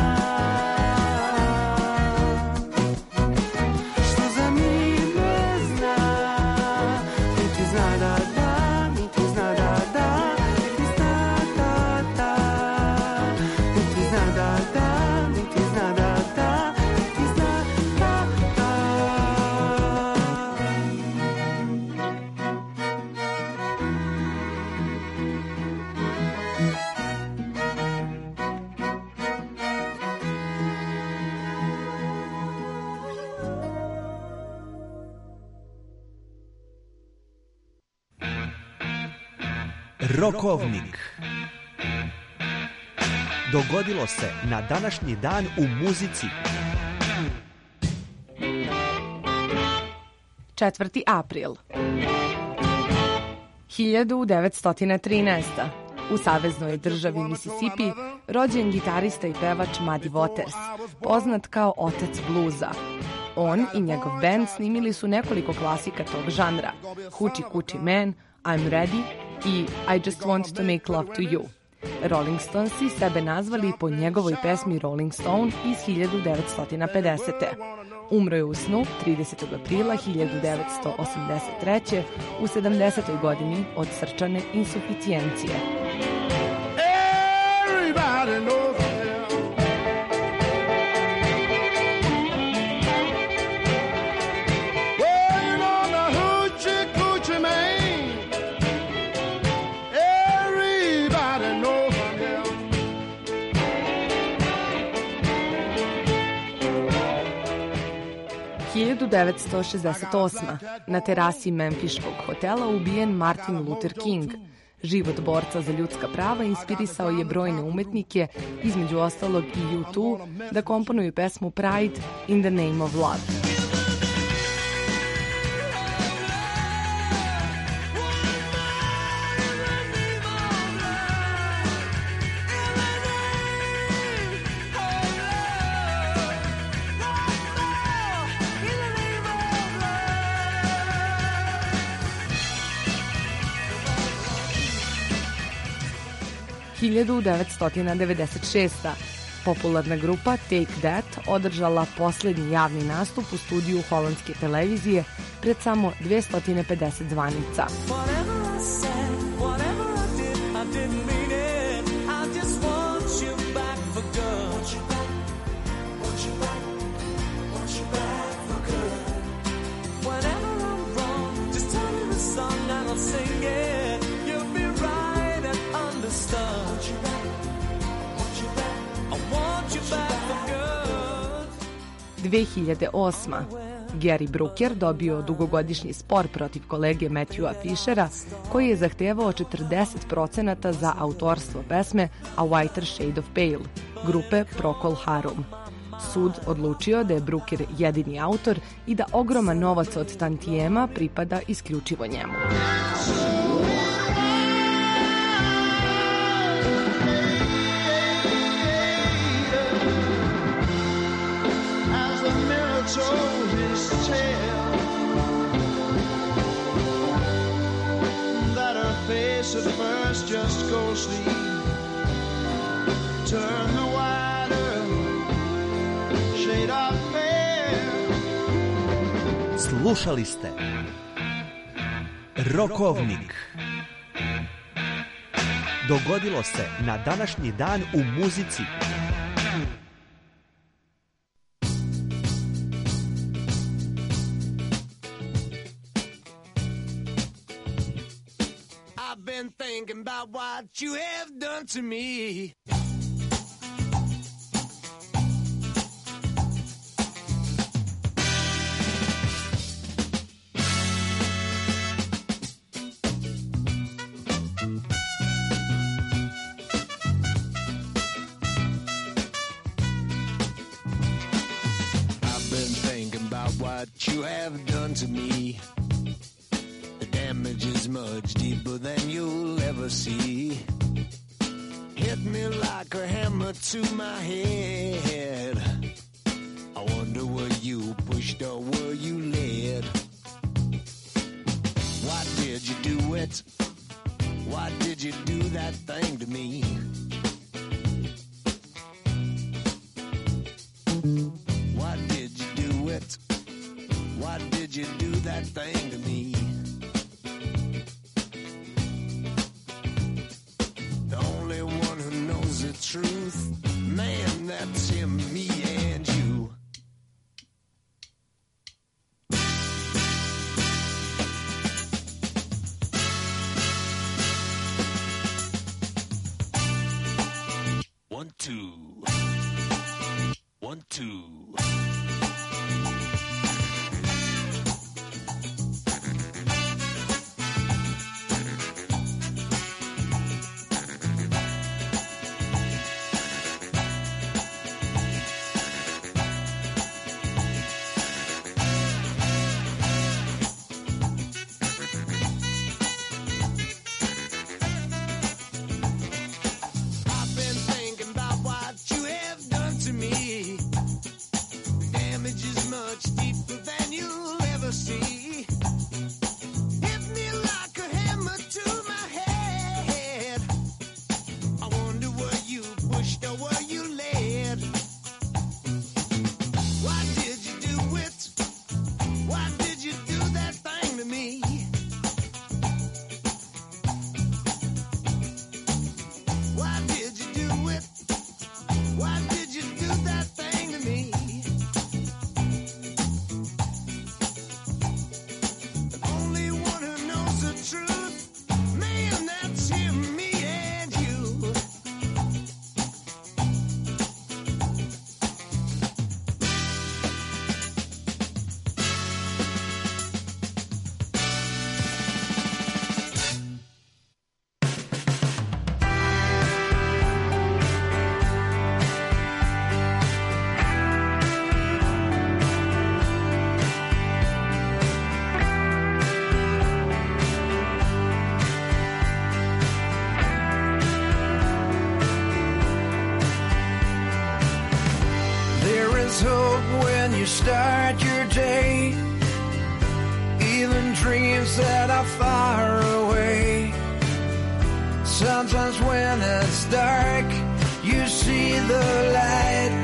što za mir ne zna, niti zna da da, niti zna da da, niti zna da da, niti zna da da, niti zna da da, niti zna da da. Rokovnik. Dogodilo se na današnji dan u muzici. 4. april 1913. U saveznoj državi Mississippi rođen gitarista i pevač Muddy Waters, poznat kao otac bluza. On i njegov band snimili su nekoliko klasika tog žanra: Hoochie Coochie Man, I'm Ready i I Just Want to Make Love to You. Rolling Stonesi sebe nazvali po njegovoj pesmi Rolling Stone iz 1950. Umro je u snu 30. aprila 1983. u 70. godini od srčane insuficijencije. Everybody knows him. Well, you know the Hoochie Coochie Man. Everybody knows him. 1968. Na terasi Memfiškog hotela ubijen Martin Luther King. Život borca za ljudska prava inspirisao je brojne umetnike, između ostalog i U2, da komponuju pesmu Pride in the Name of Love. – 1996. Popularna grupa Take That održala poslednji javni nastup u studiju holandske televizije pred samo 250 zvanica. Whatever I said, whatever I did, I didn't mean it. I just want you back for good. Want you back, want you back, want you back for good. Whenever I'm wrong, just tell me the song and I'll sing it. You'll be right and understood. Want you back, want you back, I want you back for good. 2008. Gary Brooker dobio dugogodišnji spor protiv kolege Matthewa Fishera, koji je zahtevao 40% za autorstvo pesme A Whiter Shade of Pale, grupe Procol Harum. Sud odlučio da je Brooker jedini autor i da ogroman novac od tantijema pripada isključivo njemu. As the mirror told his tale, that her face at first just ghostly turned the whiter shade of pale. Slušali ste Rokovnik. Dogodilo se na današnji dan u muzici. I've been thinking about what you have done to me. I've been thinking about what you have done to me. The damage is much deeper than you'll ever see. Hit me like a hammer to my head. I wonder were you pushed or were you led? Why did you do it? Why did you do that thing to me? Why did you do it? Why did you do that thing to me? The only one who knows the truth, man, that's him, me and you. One, two. 1, 2. you start your day, even dreams that are far away. Sometimes when it's dark, you see the light.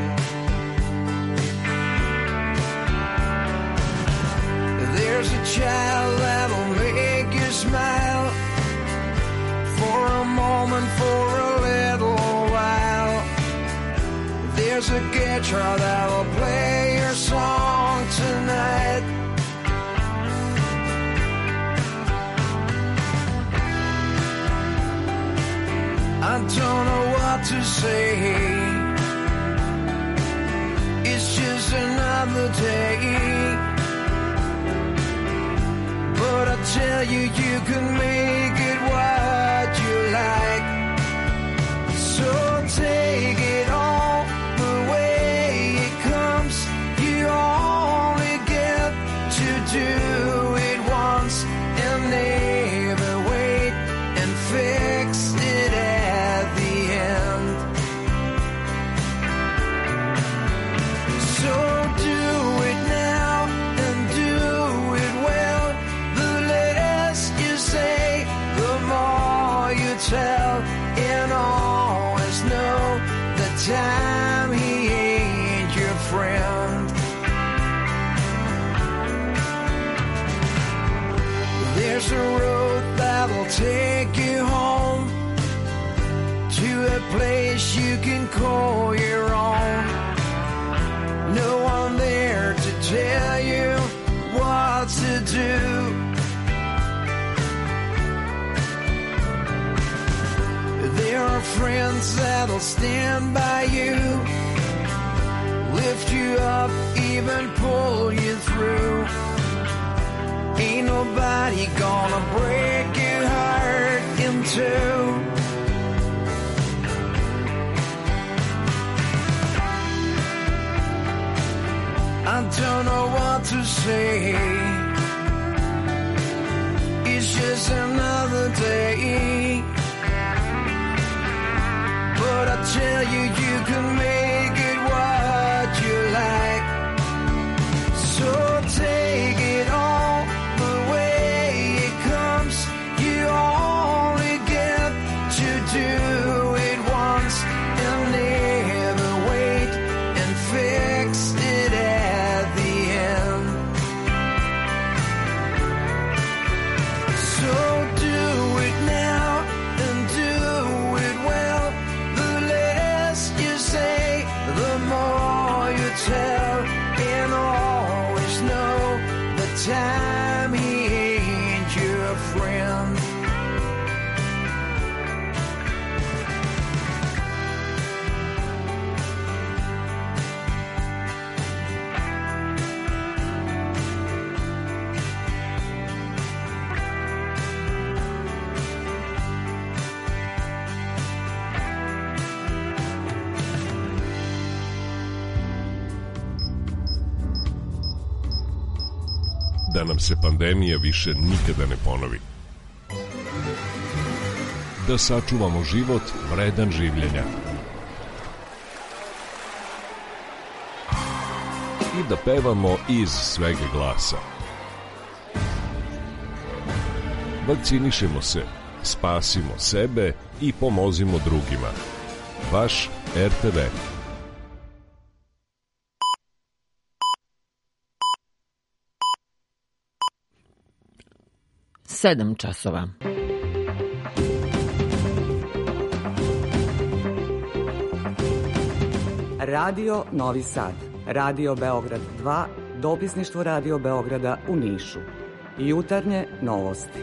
There's a child that'll make you smile for a moment, for a little while. There's a guitar that'll play your song tonight. I don't know what to say. It's just another day. But I tell you, you can make it what you like. So take it all the way it comes. You only get to do it once and never wait and fix it at the end. So do it now and do it well. The less you say, the more you tell. And always know the time he ain't your friend. There's a road that'll take you home to a place you can call your own. No one there to tell you what to do. There are friends that'll stand by you, lift you up, even pull you through. Ain't nobody gonna break your heart in two. I don't know what to say. It's just another day. But I tell you, you can make it what you like. So take it all the way it comes. You only get to do it once and never wait and fix it at the end. So do it now and do it well. Say the more you tell, and always know the time he ain't your friend. Da nam se pandemija više nikada ne ponovi. Da sačuvamo život vredan življenja. I da pevamo iz svega glasa. Vakcinišemo se, spasimo sebe i pomozimo drugima. Vaš RTV. 7 časova. Radio Novi Sad, Radio Beograd 2, dopisništvo Radio Beograda u Nišu. Jutarnje novosti.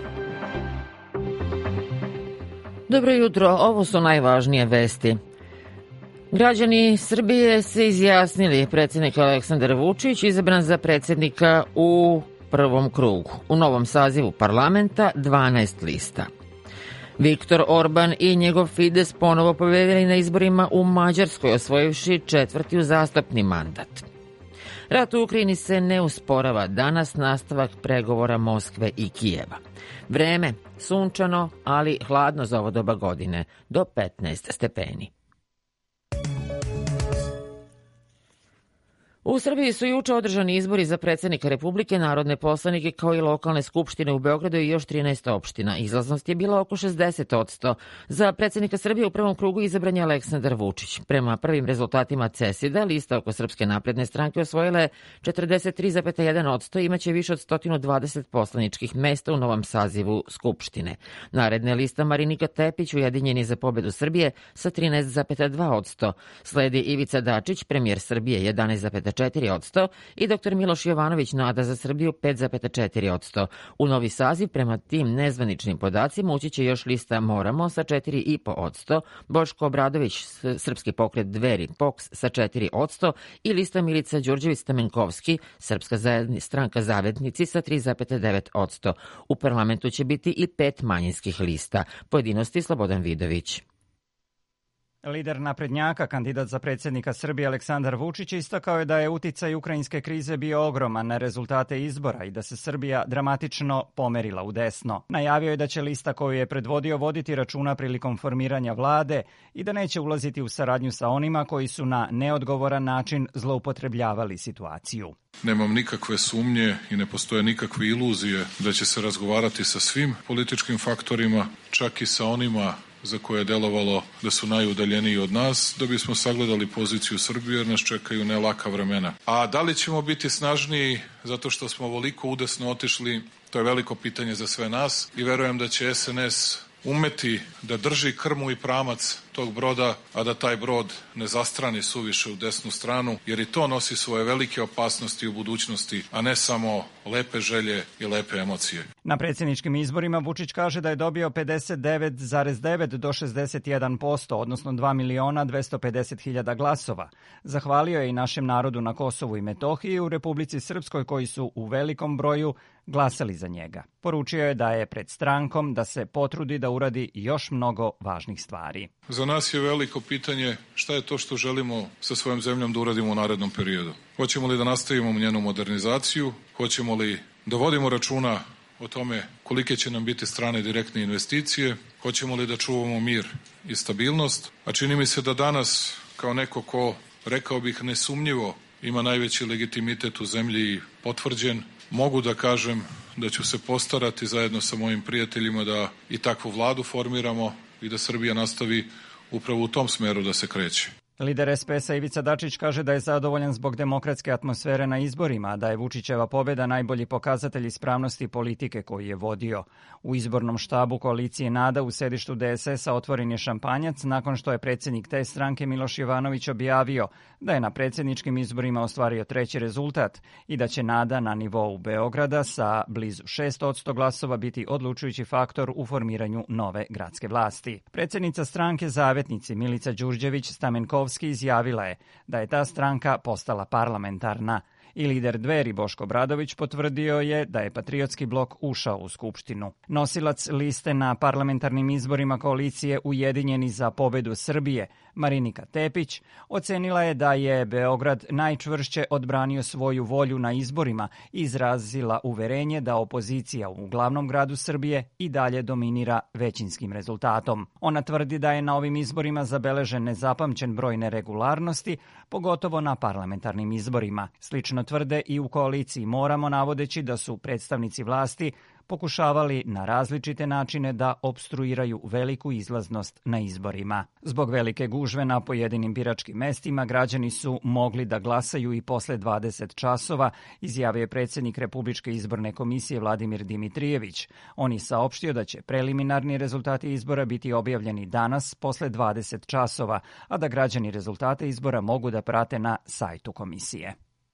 Dobro jutro, ovo su najvažnije vesti. Građani Srbije se izjasnili. Predsjednik Aleksandar Vučić izabran za predsjednika u prvom krugu. U novom sazivu parlamenta 12 lista. Viktor Orban i njegov Fides ponovo pobedili na izborima u Mađarskoj, osvojivši 4. uzastopni mandat. Rat u Ukrajini se ne usporava. Danas nastavak pregovora Moskve i Kijeva. Vreme sunčano, ali hladno za ovo doba godine, do 15 stepeni. U Srbiji su juče održani izbori za predsjednika Republike, narodne poslanike kao i lokalne skupštine u Beogradu i još 13 opština. Izlaznost je bila oko 60%. Za predsjednika Srbije u prvom krugu izabran je Aleksandar Vučić. Prema prvim rezultatima CESID-a, lista oko Srpske napredne stranke osvojila je 43,1% i imaće više od 120 poslaničkih mesta u novom sazivu Skupštine. Naredna je lista Marinika Tepić, Ujedinjeni za pobedu Srbije, sa 13,2%. Sledi Ivica Dačić, premijer Srbije, 11,4% i dr. Miloš Jovanović, Nada za Srbiju, 5,4%. U novi saziv, prema tim nezvaničnim podacima, ući će još lista Moramo sa 4,5%, Boško Obradović, Srpski pokret Dveri, POKS sa 4% i lista Milica Đurđević-Stamenkovski, Srpska stranka Zavetnici sa 3,9%. U parlamentu će biti i 5 manjinskih lista. Pojedinosti Slobodan Vidović. Lider naprednjaka, kandidat za predsjednika Srbije Aleksandar Vučić, istakao je da je uticaj ukrajinske krize bio ogroman na rezultate izbora i da se Srbija dramatično pomerila u desno. Najavio je da će lista koju je predvodio voditi računa prilikom formiranja vlade i da neće ulaziti u saradnju sa onima koji su na neodgovoran način zloupotrebljavali situaciju. Nemam nikakve sumnje i ne postoje nikakve iluzije da će se razgovarati sa svim političkim faktorima, čak i sa onima za koje je delovalo da su najudaljeniji od nas, da bismo sagledali poziciju Srbije jer nas čekaju ne laka vremena. A da li ćemo biti snažniji zato što smo ovoliko udesno otišli, to je veliko pitanje za sve nas i verujem da će SNS umeti da drži krmu i pramac tog broda, a da taj brod ne zastrani suviše u desnu stranu, jer i to nosi svoje velike opasnosti u budućnosti, a ne samo lepe želje i lepe emocije. Na predsjedničkim izborima Vučić kaže da je dobio 59,9 do 61%, odnosno 2.250.000 glasova. Zahvalio je i našem narodu na Kosovu i Metohiji i u Republici Srpskoj koji su u velikom broju glasali za njega. Poručio je da je pred strankom da se potrudi da uradi još mnogo važnih stvari. Za nas je veliko pitanje šta je to što želimo sa svojom zemljom da uradimo u narednom periodu. Hoćemo li da nastavimo njenu modernizaciju? Hoćemo li da vodimo računa o tome kolike će nam biti strane direktne investicije? Hoćemo li da čuvamo mir i stabilnost? A čini mi se da danas, kao neko ko, rekao bih nesumnjivo, ima najveći legitimitet u zemlji i potvrđen, mogu da kažem da ću se postarati zajedno sa mojim prijateljima da i takvu vladu formiramo i da Srbija nastavi upravo u tom smeru da se kreće. Lider SPS-a Ivica Dačić kaže da je zadovoljan zbog demokratske atmosfere na izborima, a da je Vučićeva pobjeda najbolji pokazatelj ispravnosti politike koju je vodio. U izbornom štabu koalicije NADA u sedištu DSS-a otvoren je šampanjac nakon što je predsjednik te stranke Miloš Jovanović objavio da je na predsjedničkim izborima ostvario treći rezultat i da će NADA na nivou Beograda sa blizu 6% glasova biti odlučujući faktor u formiranju nove gradske vlasti. Predsjednica stranke Zavetnici Milica Đurđević-Stamenkovski izjavila je da je ta stranka postala parlamentarna i lider Dveri Boško Obradović potvrdio je da je Patriotski blok ušao u Skupštinu. Nosilac liste na parlamentarnim izborima koalicije Ujedinjeni za pobedu Srbije Marinika Tepić ocenila je da je Beograd najčvršće odbranio svoju volju na izborima i izrazila uverenje da opozicija u glavnom gradu Srbije i dalje dominira većinskim rezultatom. Ona tvrdi da je na ovim izborima zabeležen nezapamćen broj neregularnosti, pogotovo na parlamentarnim izborima. Slično tvrde i u koaliciji Moramo, navodeći da su predstavnici vlasti pokušavali na različite načine da opstruiraju veliku izlaznost na izborima. Zbog velike gužve na pojedinim biračkim mestima građani su mogli da glasaju i posle 20 časova, izjavio je predsjednik Republičke izborne komisije Vladimir Dimitrijević. On je saopštio da će preliminarni rezultati izbora biti objavljeni danas posle 20 časova, a da građani rezultate izbora mogu da prate na sajtu komisije.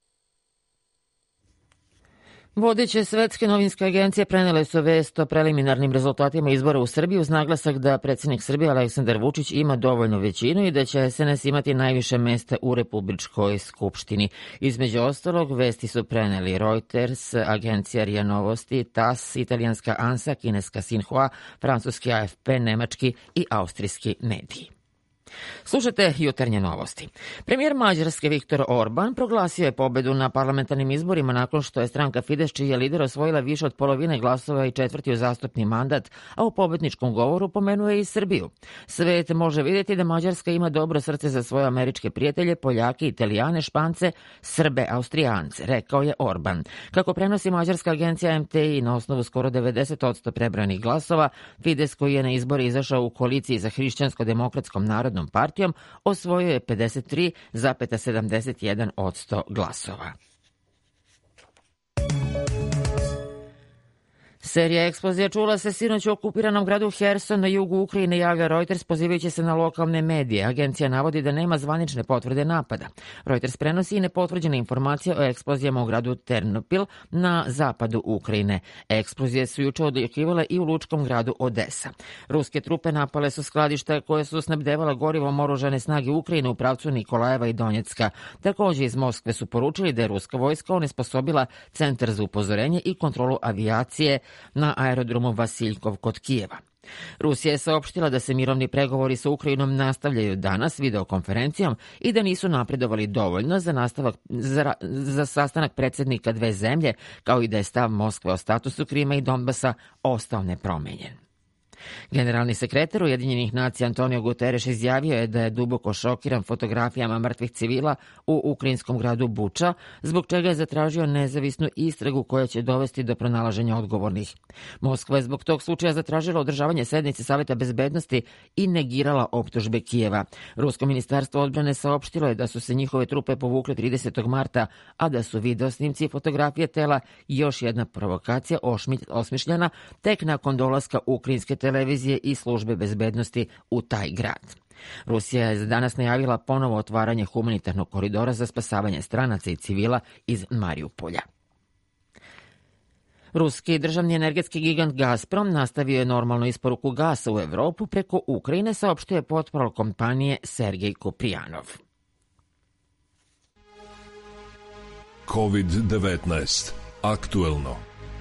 Vodeće svetske novinske agencije prenele su vest o preliminarnim rezultatima izbora u Srbiji uz naglasak da predsjednik Srbije Aleksandar Vučić ima dovoljnu većinu i da će SNS imati najviše mesta u Republičkoj skupštini. Između ostalog, vesti su preneli Reuters, agencija RIA Novosti, TAS, italijanska ANSA, kineska Sinhua, francuski AFP, nemački i austrijski mediji. Slušajte jutarnje novosti. Premijer Mađarske Viktor Orban proglasio je pobedu na parlamentarnim izborima nakon što je stranka Fides, čiji je lider, osvojila više od polovine glasova i četvrti uzastopni mandat, a u pobedničkom govoru pomenuo je i Srbiju. Svet može vidjeti da Mađarska ima dobro srce za svoje američke prijatelje, Poljake, Italijane, Špance, Srbe, Austrijance, rekao je Orban. Kako prenosi mađarska agencija MTI, na osnovu skoro 90% prebranih glasova, Fides, koji je na izbore izašao u koaliciji za hrišćansko-demokratskom narodnom partijom, osvojio je 53,71% glasova. Serija eksplozija čula se sinoć u okupiranom gradu Herson na jugu Ukrajine, javlja Reuters pozivajući se na lokalne medije. Agencija navodi da nema zvanične potvrde napada. Reuters prenosi i nepotvrđene informacije o eksplozijama u gradu Ternopil na zapadu Ukrajine. Eksplozije su juče odjekivale i u lučkom gradu Odesa. Ruske trupe napale su skladišta koje su snabdevala gorivom oružane snage Ukrajine u pravcu Nikolajeva i Donjecka. Također iz Moskve su poručili da je ruska vojska onesposobila centar za upozorenje i kontrolu avijacije na aerodromu Vasiljkov kod Kijeva. Rusija je saopštila da se mirovni pregovori sa Ukrajinom nastavljaju danas videokonferencijom i da nisu napredovali dovoljno za sastanak predsjednika dve zemlje, kao i da je stav Moskve o statusu Krima i Donbasa ostao nepromenjen. Generalni sekretar Ujedinjenih nacija Antonio Guterres izjavio je da je duboko šokiran fotografijama mrtvih civila u ukrajinskom gradu Buča, zbog čega je zatražio nezavisnu istragu koja će dovesti do pronalaženja odgovornih. Moskva je zbog tog slučaja zatražila održavanje sednice Saveta bezbednosti i negirala optužbe Kijeva. Rusko ministarstvo odbrane saopštilo je da su se njihove trupe povukle 30. marta, a da su videosnimci i fotografije tela još jedna provokacija osmišljena tek nakon dolaska ukrajinske televizije i službe bezbednosti u taj grad. Rusija je za danas najavila ponovo otvaranje humanitarnog koridora za spasavanje stranaca i civila iz Mariupolja. Ruski državni energetski gigant Gazprom nastavio je normalnu isporuku gasa u Evropu preko Ukrajine, saopštio je portparol kompanije Sergej Kuprijanov. COVID-19. Aktuelno.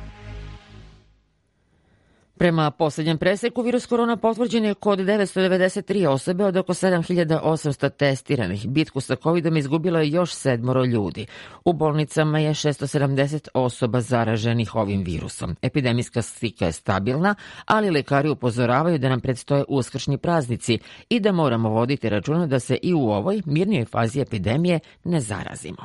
Prema posljednjem preseku, virus korona potvrđen je kod 993 osobe od oko 7800 testiranih. Bitku sa covidom izgubilo je još 7 ljudi. U bolnicama je 670 osoba zaraženih ovim virusom. Epidemijska slika je stabilna, ali lekari upozoravaju da nam predstoje uskršnji praznici i da moramo voditi računa da se i u ovoj mirnijoj fazi epidemije ne zarazimo.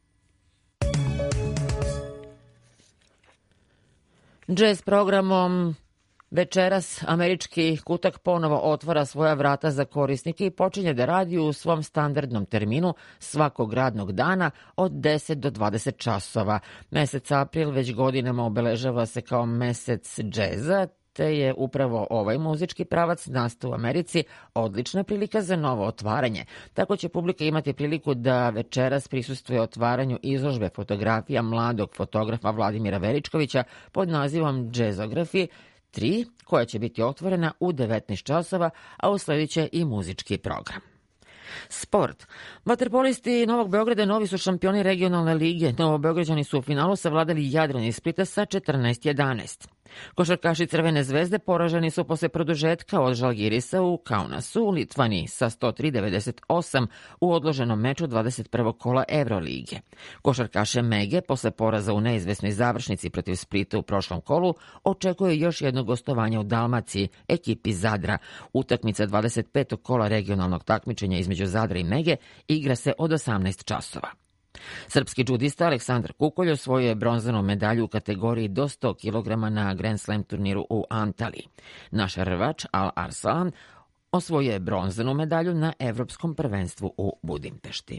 Jazz programom večeras američki kutak ponovo otvara svoja vrata za korisnike i počinje da radi u svom standardnom terminu svakog radnog dana od 10 do 20 časova. Mesec april već godinama obeležava se kao mesec džeza, te je upravo ovaj muzički pravac nastao u Americi odlična prilika za novo otvaranje. Tako će publika imati priliku da večeras prisustvuje otvaranju izložbe fotografija mladog fotografa Vladimira Veličkovića pod nazivom Jazzografi 3, koja će biti otvorena u 19 časova, a usledit će i muzički program. Sport. Vaterpolisti Novog Beograda novi su šampioni regionalne lige. Novobeograđani su u finalu savladali Jadran iz Splita sa 14-11. Košarkaši Crvene zvezde poraženi su posle produžetka od Žalgirisa u Kaunasu u Litvani sa 103-98 u odloženom meču 21. kola Evrolige. Košarkaše Mege posle poraza u neizvesnoj završnici protiv Splita u prošlom kolu očekuje još jedno gostovanje u Dalmaciji ekipi Zadra. Utakmica 25. kola regionalnog takmičenja između Zadra i Mege igra se od 18 časova. Srpski džudista Aleksandar Kukolj osvojio je bronzanu medalju u kategoriji do 100 kg na Grand Slam turniru u Antaliji. Naš rvač Al Arslan osvojio je bronzanu medalju na Evropskom prvenstvu u Budimpešti.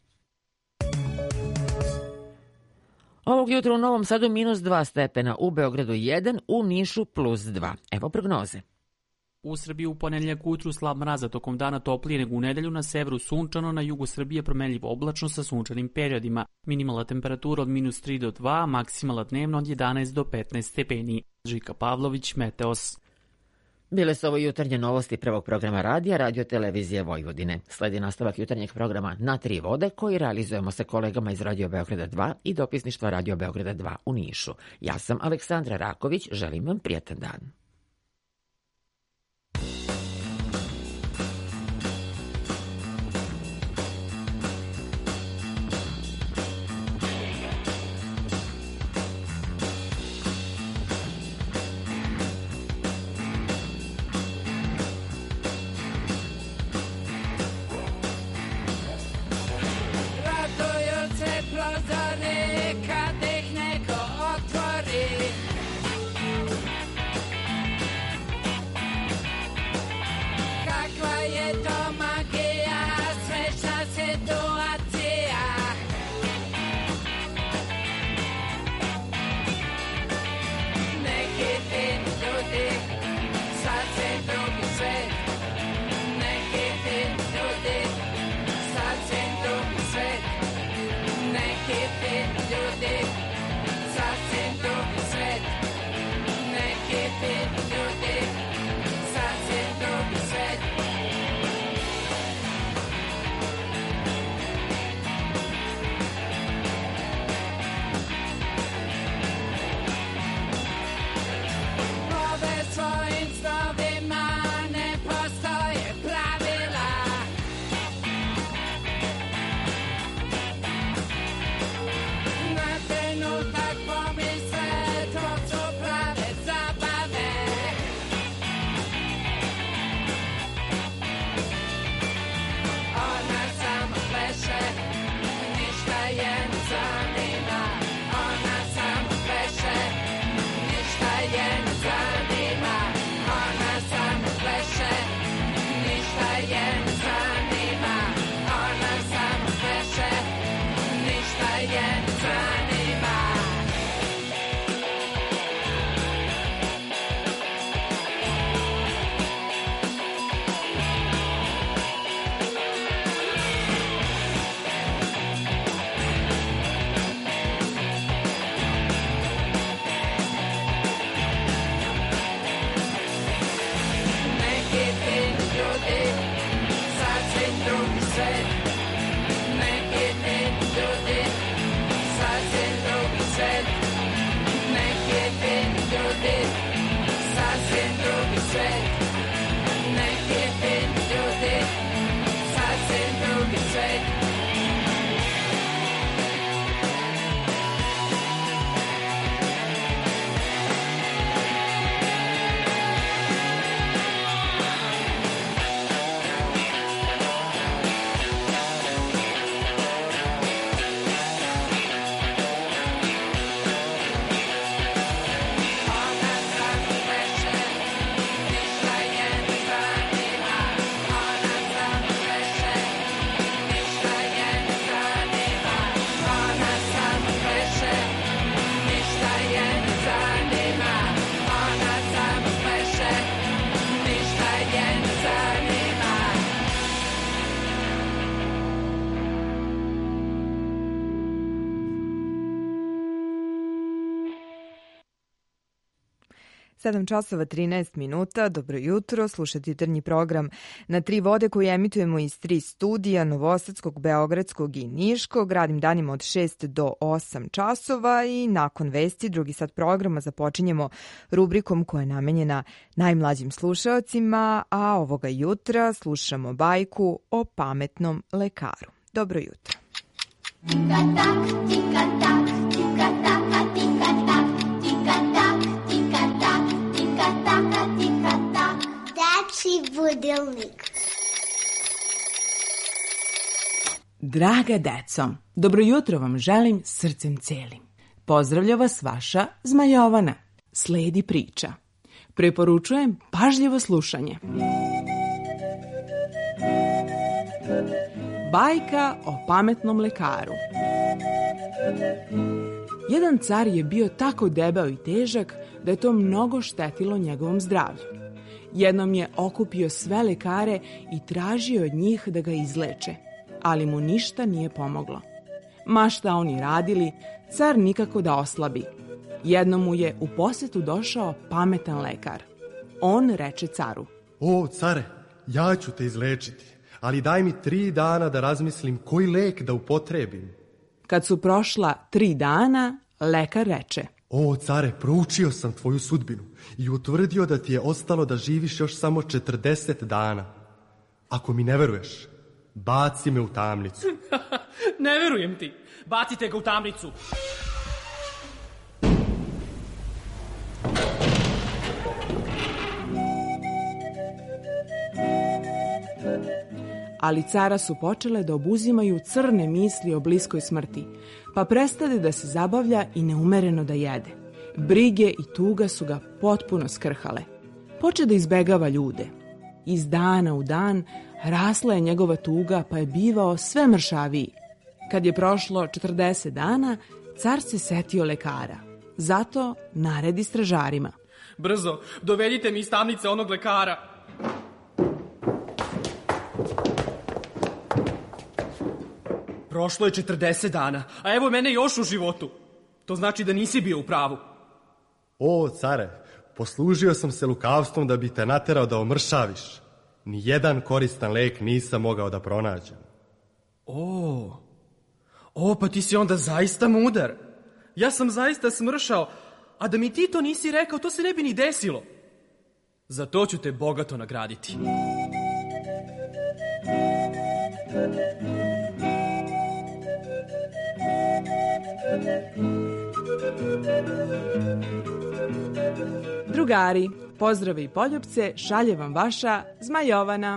Ovog jutra u Novom Sadu -2 stepena, u Beogradu 1, u Nišu +2. Evo prognoze. U Srbiji u ponedeljak ujutru slab mraza, tokom dana toplije nego u nedelju, na severu sunčano, na jugu Srbije promenljivo oblačno sa sunčanim periodima. Minimalna temperatura od -3 do 2, maksimalna dnevno od 11 do 15 stepeni. Žika Pavlović, Meteos. Bile su ovo jutarnje novosti prvog programa radija Radio Televizije Vojvodine. Sledi nastavak jutarnjeg programa Na 3 vode koji realizujemo sa kolegama iz Radio Beograda 2 i dopisništva Radio Beograda 2 u Nišu. Ja sam Aleksandra Raković, želim vam prijatan dan. prozore kad ih neko otvori. Kakva je to magija, smešna situacija. Neki fin ljudi, sasvim drugi svet. Neki fin ljudi, sasvim drugi svet. Neki fin ljudi, sasvim drugi svet. Neki fin ljudi, sasvim drugi svet. Love svojim snovima, ne postoje pravila. Na trenutak pomisle, to su prave zabave. Ona samo pleše, ništa je ne zanima. Ona samo pleše, ništa je ne zanima. Ona samo pleše, ništa je ne zanima. Ona samo pleše, ništa je ne zanima. Neki fin ljudi, sasvim drugi svet. Neki fin ljudi, sasvim drugi svet. Neki fin ljudi, sasvim drugi svet. Neki fin ljudi, sasvim drugi svet. Ona samo pleše, ništa je ne zanima. Ona samo pleše, ništa je ne zanima. Ona samo pleše, ništa je ne zanima. Ona samo pleše, ništa je ne zanima. 7 časova 13 minuta, dobro jutro, slušate jutarnji program na Tri vode koji emitujemo iz 3 studija, Novosadskog, Beogradskog i Niškog, radnim danima od 6 do 8 časova i nakon vesti, drugi sat programa započinjemo rubrikom koja je namenjena najmlađim slušaocima, a ovoga jutra slušamo bajku o pametnom lekaru. Dobro jutro. Tika-tak, tika-tak, tika-taka, tika-tak, tika-tak, tika-tak, tika-taka, tika-tak. Dečji budilnik. Draga deco, dobro jutro vam želim srcem celim. Pozdravlja vas vaša Zmajovana. Sledi priča. Preporučujem pažljivo slušanje. Bajka o pametnom lekaru. Jedan car je bio tako debeo i težak da je to mnogo štetilo njegovom zdravlju. Jednom je okupio sve lekare i tražio od njih da ga izleče, ali mu ništa nije pomoglo. Ma šta oni radili, car nikako da oslabi. Jednom mu je u posetu došao pametan lekar. On reče caru: O, care, ja ću te izlečiti, ali daj mi 3 dana da razmislim koji lek da upotrebim. Kad su prošla 3 dana, lekar reče: O, care, proučio sam tvoju sudbinu i utvrdio da ti je ostalo da živiš još samo 40 dana. Ako mi ne veruješ, baci me u tamnicu. Ne verujem ti. Bacite ga u tamnicu. ali cara su počele da obuzimaju crne misli o bliskoj smrti, pa prestade da se zabavlja i neumereno da jede. Brige i tuga su ga potpuno skrhale. Poče da izbegava ljude. Iz dana u dan rasla je njegova tuga, pa je bivao sve mršaviji. Kad je prošlo 40 dana, car se setio lekara. Zato naredi stražarima. Brzo, dovedite mi iz tamnice onog lekara. Prošlo je 40 dana, a evo mene još u životu. To znači da nisi bio u pravu. O, care, poslužio sam se lukavstvom da bi te naterao da omršaviš. Nijedan koristan lek nisam mogao da pronađem. Pa ti si onda zaista mudar. Ja sam zaista smršao, a da mi ti to nisi rekao, to se ne bi ni desilo. Za to ću te bogato nagraditi. Drugari, pozdrave i poljupce šalje vam vaša Zmajovana.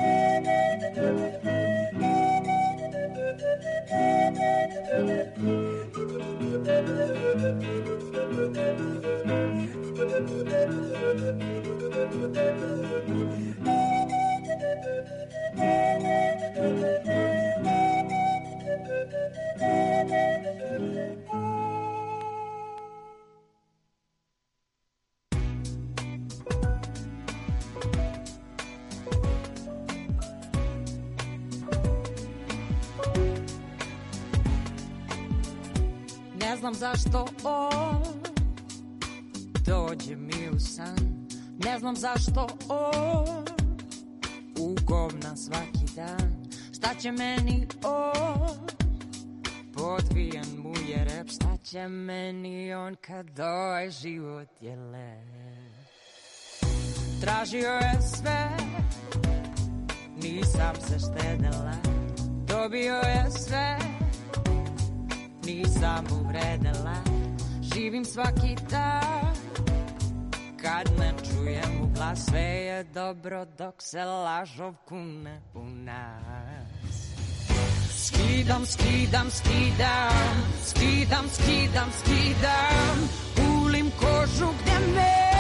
Ne znam zašto on dođe mi u san. Ne znam zašto on ugovna svaki dan. Šta će meni on, podvijen mu je rep. Šta će meni on kad ovaj život je lep. Tražio je sve, nisam se štedela. Dobio je sve, nisam uvredela. Živim svaki dan, kad ne čujem u glas. Sve je dobro dok se lažov kune u nas. Skidam, skidam, skidam, skidam, skidam, skidam. Pulim kožu gdje me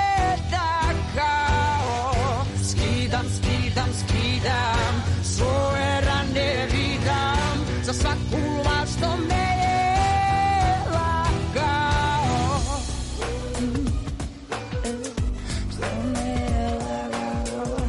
takao. Skidam, skidam, skidam, svoje rane vidam. Za svaku laž što me je lagao. Što me je lagao.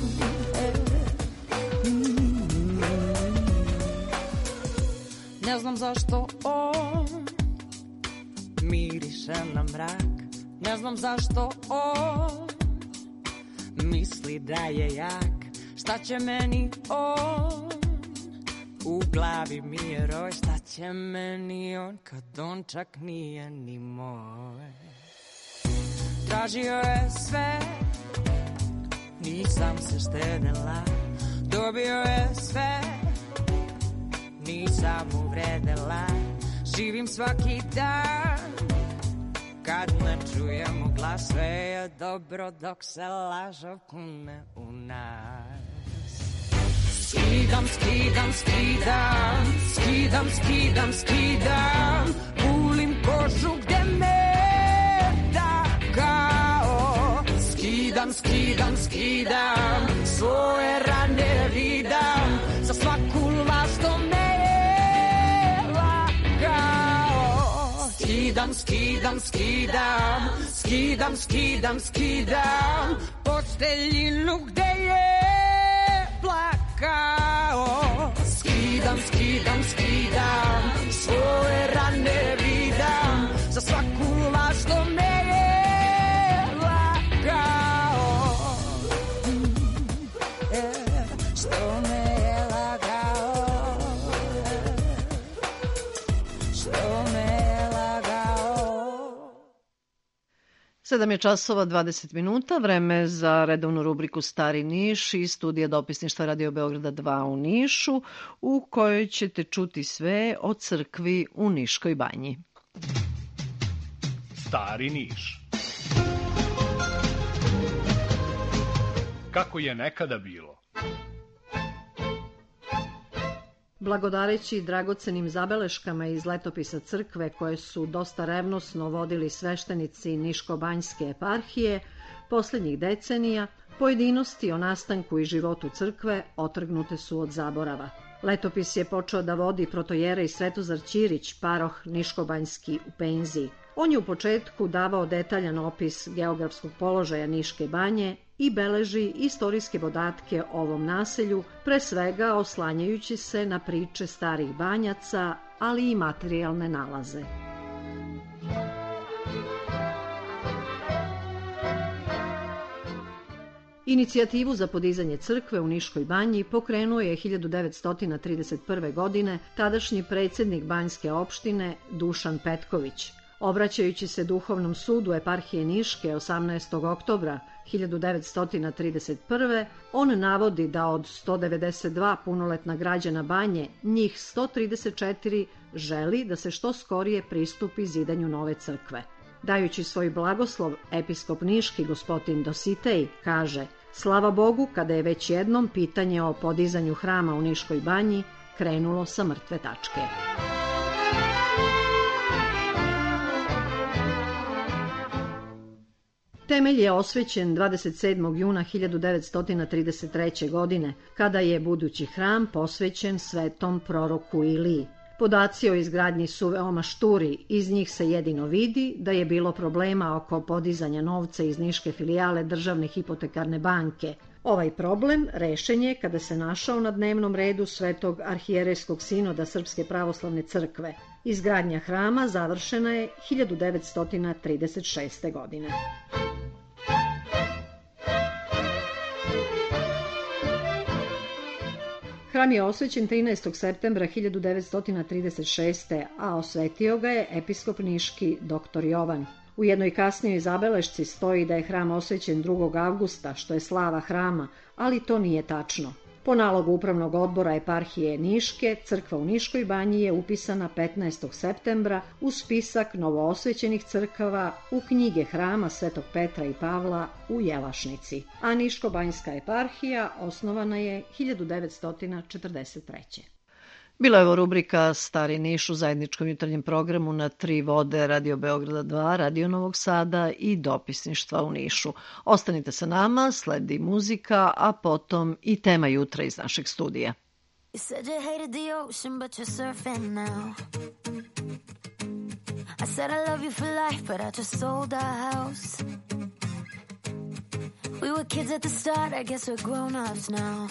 Ne znam zašto on miriše na mrak. Ne znam zašto on misli da je jak. Šta će meni on, u glavi mi je roj. Šta će meni on kad on čak nije ni moj. Tražio je sve, nisam se štedela. Dobio je sve, nisam uvredela. Živim svaki dan, kad ne čujemo glas. Sve je dobro dok se lažov kune u nas. Skidam, skidam, skidam, skidam, skidam, skidam. Pulim kožu gdje me takao. Skidam, skidam, skidam, svoje rane vidam. Za svaku laž što me je lagao. Skidam, skidam, skidam, skidam, skidam, skidam. Posteljinu gdje je plakao. Skidam, skidam, skidam, svoje rane vidam. Za svaku laž što me je lagao. Što me je lagao. Što me je lagao. 7 je časova 20 minuta, vreme za redovnu rubriku Stari Niš iz studija dopisništva Radio Beograda 2 u Nišu, u kojoj ćete čuti sve o crkvi u Niškoj banji. Stari Niš. Kako je nekada bilo. Blagodareći dragocenim zabeleškama iz letopisa crkve koje su dosta revnosno vodili sveštenici Niško-banjske eparhije, posljednjih decenija pojedinosti o nastanku i životu crkve otrgnute su od zaborava. Letopis je počeo da vodi protojerej Svetozar Ćirić, paroh Niško-banjski u penziji. On je u početku davao detaljan opis geografskog položaja Niške banje i beleži istorijske podatke o ovom naselju, pre svega oslanjajući se na priče starih banjaca, ali i materijalne nalaze. Inicijativu za podizanje crkve u Niškoj banji pokrenuo je 1931. godine tadašnji predsjednik Banjske opštine Dušan Petković. Obraćajući se Duhovnom sudu eparhije Niške 18. oktobra 1931. on navodi da od 192 punoletna građana banje, njih 134 želi da se što skorije pristupi zidanju nove crkve. Dajući svoj blagoslov, episkop Niški gospodin Dositej kaže: slava Bogu kada je već jednom pitanje o podizanju hrama u Niškoj banji krenulo sa mrtve tačke. Temelj je osvećen 27. juna 1933. godine, kada je budući hram posvećen svetom proroku Iliji. Podaci o izgradnji su veoma šturi, iz njih se jedino vidi da je bilo problema oko podizanja novca iz niške filijale Državne hipotekarne banke. Ovaj problem rešen je kada se našao na dnevnom redu Svetog arhijerejskog sinoda Srpske pravoslavne crkve. Izgradnja hrama završena je 1936. godine. Hram je osvećen 13. septembra 1936. a osvetio ga je episkop Niški dr. Jovan. U jednoj kasnijoj zabelešci stoji da je hram osvećen 2. avgusta, što je slava hrama, ali to nije tačno. Po nalogu Upravnog odbora eparhije Niške, crkva u Niškoj banji je upisana 15. septembra u spisak novoosvećenih crkava u knjige hrama Svetog Petra i Pavla u Jelašnici, a Niško-banjska eparhija osnovana je 1943. Bila je ovo rubrika Stari Niš u zajedničkom jutarnjem programu na 3 vode Radio Beograda 2, Radio Novog Sada i dopisništva u Nišu. Ostanite sa nama, sledi muzika, a potom i tema jutra iz našeg studija. You said you hated the ocean, but you're surfing now. I said I love you for life, but I just sold our house. We were kids at the start, I guess we're grown-ups now.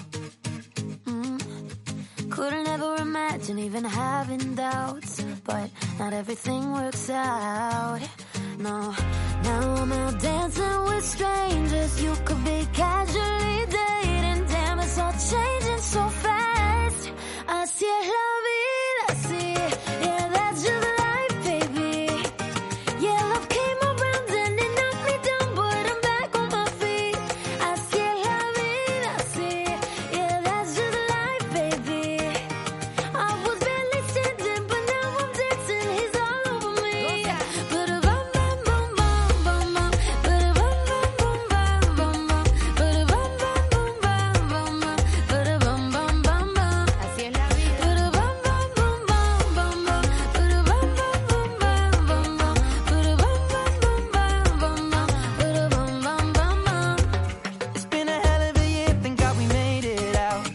Couldn't ever imagine even having doubts, but not everything works out. No, now I'm out dancing with strangers. You could be casually dating. Damn, it's all changing so fast. Así es la vida, así. Yeah, that's just life, baby. Yeah, love came around and it knocked me down, but I'm back on my feet. Así es la vida, así. Yeah, that's just life, baby. I was barely standing, but now I'm dancing. He's all over me. Ba-da-bum, bum, bum, bum, bum, bum. Ba-da-bum, bum, bum, bum, bum, bum. Ba-da-bum, bum, bum, bum, bum, bum. Ba-da-bum, bum, bum, bum. Así es la vida. Ba-da-bum, bum, bum, bum, bum, bum. Ba-da-bum, bum, bum, bum, bum, bum. Ba-da-bum, bum, bum, bum, bum, bum. Ba-da-bum, bum, bum, bum. It's been a hell of a year, thank God we made it out.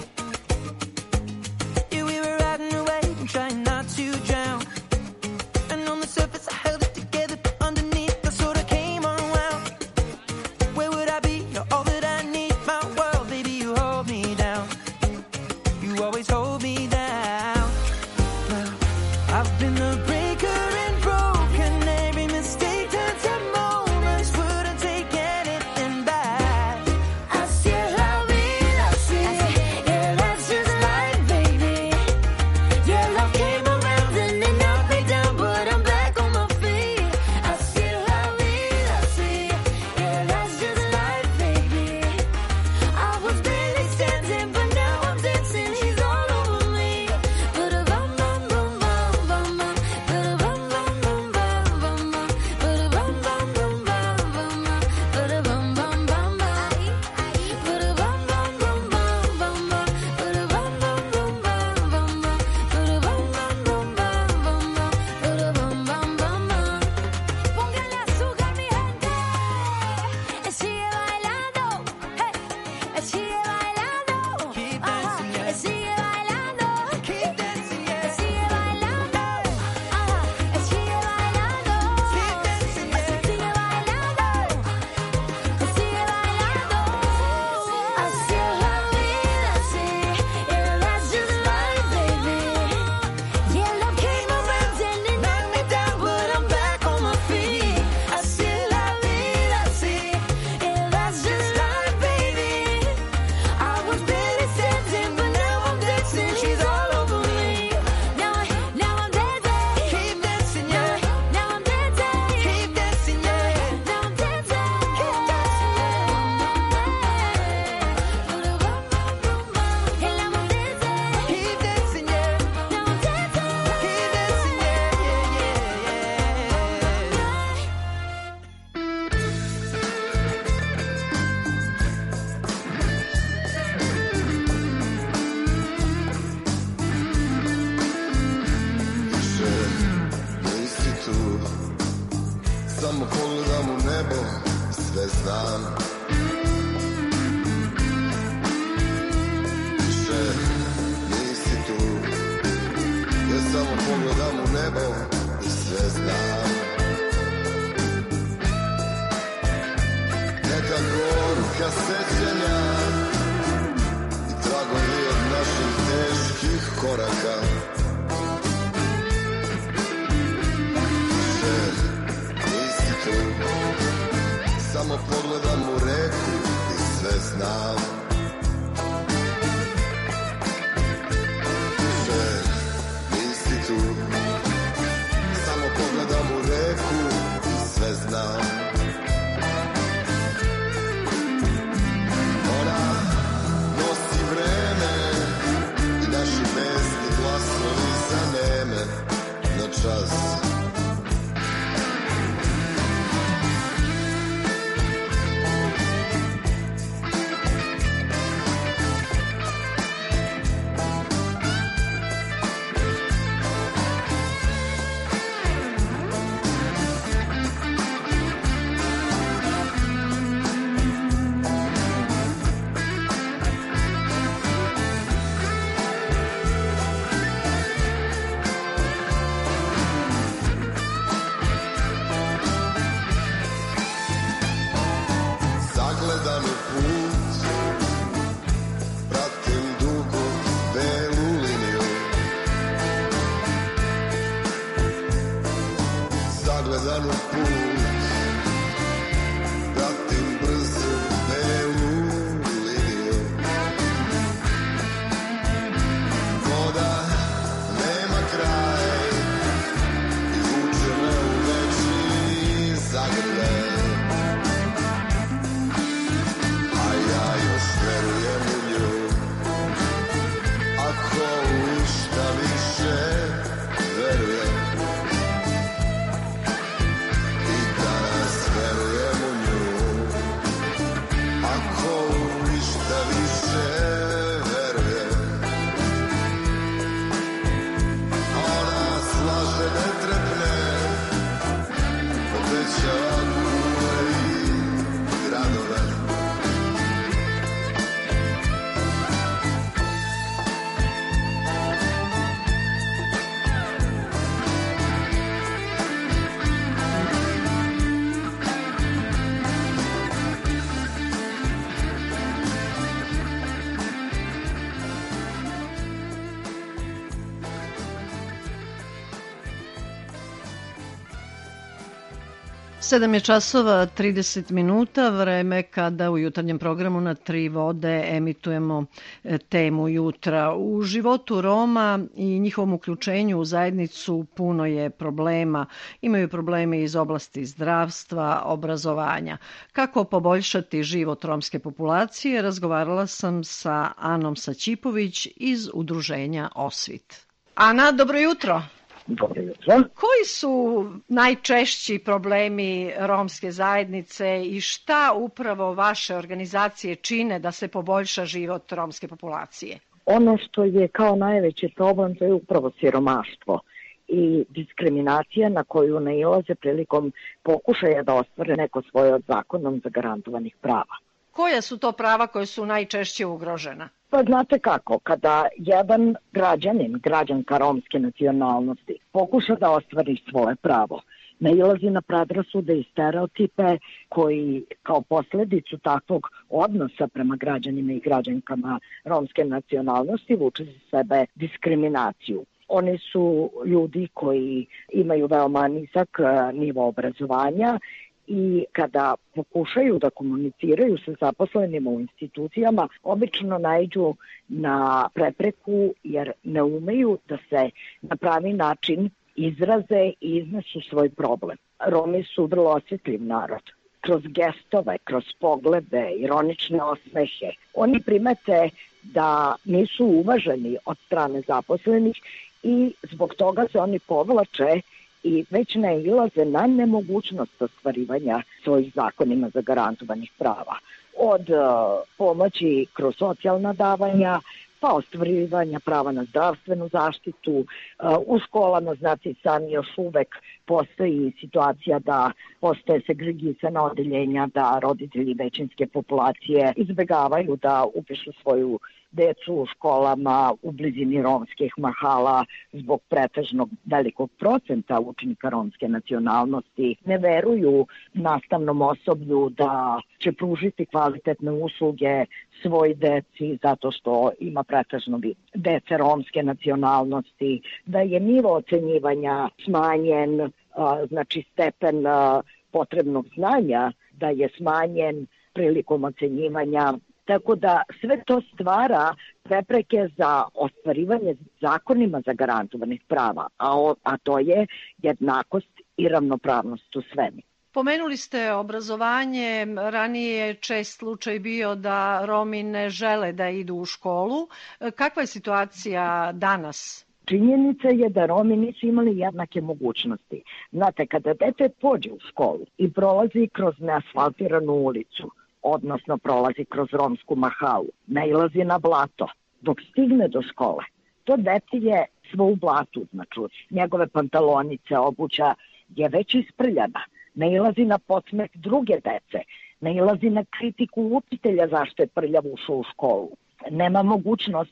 Yeah, we were riding away and trying not to drown. And on the surface I held it together, but underneath I sort of came unwound. Where would I be? You're all that I need, my world, baby, you hold me down. You always hold me down. Now, I've been the breaker and broken. Every mistake turned to moments. Wouldn't take anything back. Así es la vida, así. Yeah, that's just life, baby. Yeah, love came around and it knocked me down, but I'm back on my feet. Así es la vida, así. Yeah, that's just life, baby. I was barely standing, but now I'm dancing. He's all over me. Ba-da-bum, bum, bum, bum, bum, bum. samo pogledam u nebo i sve znam. Više nisi tu. Ja samo pogledam u nebo i sve znam. Neka gorka sećanja i tragovi od naših teških koraka. Više nisi tu. Samo pogledam u reku i sve znam. Više nisi tu. Samo pogledam u reku i sve znam. Ona nosi vreme i naši pesni glasovi zaneme na čas. Zagledani put, pratim dugu belu liniju. Zagledani put, pratim brzu belu liniju. Voda nema kraj i vuče me u večni zagrljaj. Verujem u nju, ako u išta više verujem. I danas verujem u nju, ako u išta više verujem. Ona slaže netrepne, obećava kule i gradove. Sedam je časova 30 minuta, vreme kada u jutarnjem programu na Tri vode emitujemo temu jutra. U životu Roma i njihovom uključenju u zajednicu puno je problema. Imaju probleme iz oblasti zdravstva, obrazovanja. Kako poboljšati život romske populacije, razgovarala sam sa Anom Saćipović iz udruženja Osvit. Ana, dobro jutro. Dobro jutro. Koji su najčešći problemi romske zajednice i šta upravo vaše organizacije čine da se poboljša život romske populacije? Ono što je kao najveći problem to je upravo siromaštvo i diskriminacija na koju nailaze prilikom pokušaja da ostvare neko svoje od zakonom zagarantovanih prava. Koja su to prava koje su najčešće ugrožena? Pa znate kako, kada jedan građanin, građanka romske nacionalnosti pokuša da ostvari svoje pravo, nailazi na predrasude i stereotipe koji kao posledicu takvog odnosa prema građanima i građankama romske nacionalnosti vuče za sebe diskriminaciju. Oni su ljudi koji imaju veoma nizak nivo obrazovanja i kada pokušaju da komuniciraju sa zaposlenima u institucijama, obično naiđu na prepreku jer ne umeju da se na pravi način izraze i iznesu svoj problem. Romi su vrlo osjetljiv narod. Kroz gestove, kroz poglede, ironične osmehe, oni primete da nisu uvaženi od strane zaposlenih i zbog toga se oni povlače i već nailaze na nemogućnost ostvarivanja svojih zakonima zagarantovanih prava. Od pomoći kroz socijalna davanja, pa ostvarivanja prava na zdravstvenu zaštitu. U školama, znate i sami, još uvek postoji situacija da postoje segregisana odeljenja, da roditelji većinske populacije izbegavaju da upišu svoju decu u školama u blizini romskih mahala zbog pretežnog velikog procenta učenika romske nacionalnosti. Ne veruju nastavnom osoblju da će pružiti kvalitetne usluge svoj deci zato što ima pretežno dece romske nacionalnosti, da je nivo ocenjivanja smanjen, znači stepen potrebnog znanja da je smanjen prilikom ocenjivanja. Tako da sve to stvara prepreke za ostvarivanje zakonima zagarantovanih prava, a to je jednakost i ravnopravnost u svemu. Pomenuli ste obrazovanje, ranije je čest slučaj bio da Romi ne žele da idu u školu. Kakva je situacija danas? Činjenica je da Romi nisu imali jednake mogućnosti. Znate, kada dete pođe u školu i prolazi kroz neasfaltiranu ulicu, odnosno prolazi kroz romsku mahalu, nailazi na blato, dok stigne do škole, to dete je svo u blatu, znači njegove pantalonice, obuća je već isprljana, nailazi na podsmeh druge dece, nailazi na kritiku učitelja zašto je prljav ušao u školu. Nema mogućnost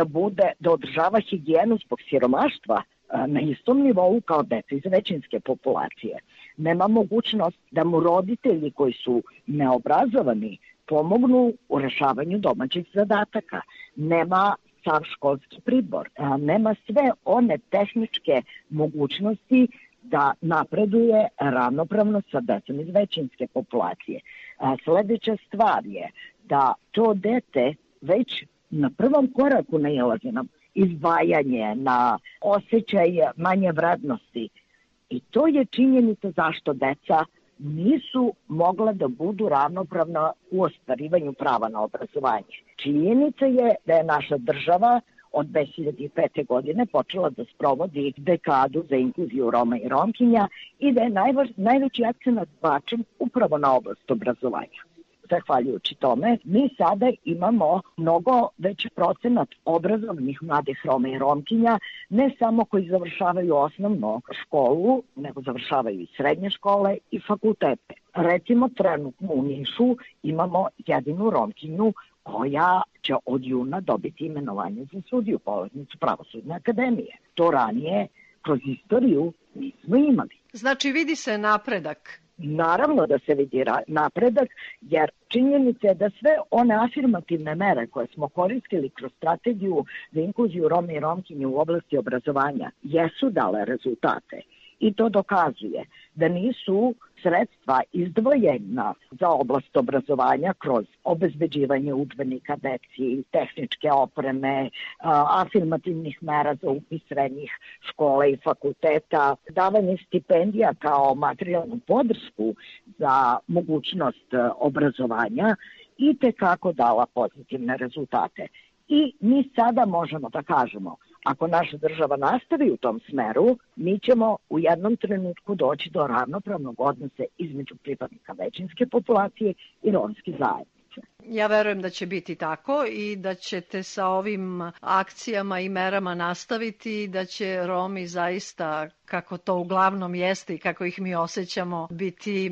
da održava higijenu zbog siromaštva na istom nivou kao deca iz većinske populacije. Nema mogućnost da mu roditelji koji su neobrazovani pomognu u rešavanju domaćih zadataka. Nema sav školski pribor, nema sve one tehničke mogućnosti da napreduje ravnopravno sa decom iz većinske populacije. Sledeća stvar je da to dete već na prvom koraku nailazi na izdvajanje, na osjećaj manje vrednosti. I to je činjenica zašto deca nisu mogla da budu ravnopravna u ostvarivanju prava na obrazovanje. Činjenica je da je naša država od 2005. godine počela da sprovodi dekadu za inkluziju Roma i Romkinja i da je najveći akcenat bačen upravo na oblast obrazovanja. Zahvaljujući tome, mi sada imamo mnogo veći procenat obrazovnih mladih Roma i Romkinja, ne samo koji završavaju osnovnu školu, nego završavaju i srednje škole i fakultete. Recimo, trenutno u Nišu imamo jedinu Romkinju koja će od juna dobiti imenovanje za sudiju, polaznicu Pravosudne akademije. To ranije kroz istoriju nismo imali. Znači, vidi se napredak. Naravno da se vidi napredak, jer činjenica je da sve one afirmativne mere koje smo koristili kroz strategiju za inkluziju Roma i Romkinja u oblasti obrazovanja jesu dale rezultate. I to dokazuje da nisu sredstva izdvojena za oblast obrazovanja kroz obezbeđivanje udžbenika deci, tehničke opreme, afirmativnih mera za upis srednjih škola i fakulteta, davanje stipendija kao materijalnu podršku za mogućnost obrazovanja i tekako dala pozitivne rezultate. I mi sada možemo da kažemo, ako naša država nastavi u tom smeru, mi ćemo u jednom trenutku doći do ravnopravnog odnosa između pripadnika većinske populacije i romske zajednice. Ja verujem da će biti tako i da ćete sa ovim akcijama i merama nastaviti i da će Romi zaista, kako to uglavnom jeste i kako ih mi osjećamo, biti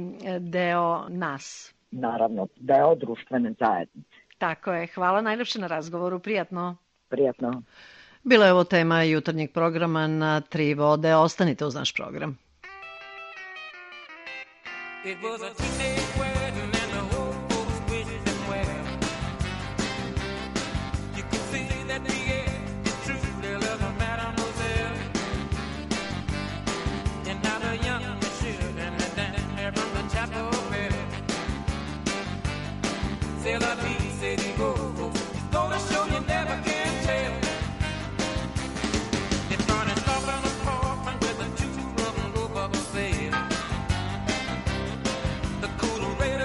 deo nas. Naravno, deo društvene zajednice. Tako je. Hvala najlepše na razgovoru. Prijatno. Prijatno. Bila je ovo tema jutarnjeg programa na Tri vode. Ostanite uz naš program. It was a teenage wedding and the old folks wished them well. You can see that the air is truly love a mademoiselle. And now the young should and the dance there from the chapel bell. C'est la vie, c'est the go. It's gonna show you never can tell. They started off on a apartment with a two-room roof of a sail. The cool rate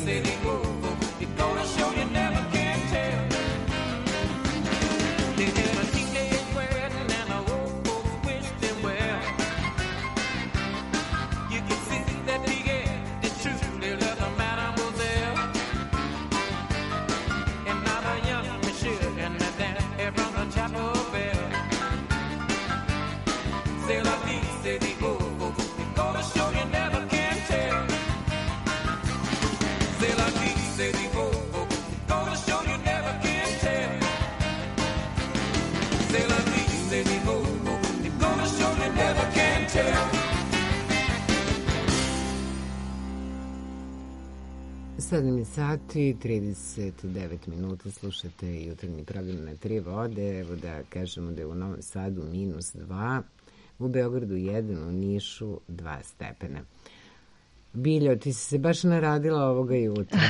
dice di go-go. It gonna show you never can tell. They had a teenage wedding and the old folks wished them well. You can see that Miguel did truly love the mademoiselle. And now the young Michelle and the dance here from the chapel bell. C'est la vie, c'est the go-go. It gonna show you never can tell. C'est la vie, c'est the go-go. It gonna show you never can tell. C'est la vie, c'est the go-go. It gonna show you never can tell. 7 sati i 39 minuta, slušate jutarnji program na Tri vode. Evo da kažemo da je u Novom Sadu -2, u Beogradu 1, u Nišu 2 stepena. Biljo, ti si se baš naradila ovoga jutra.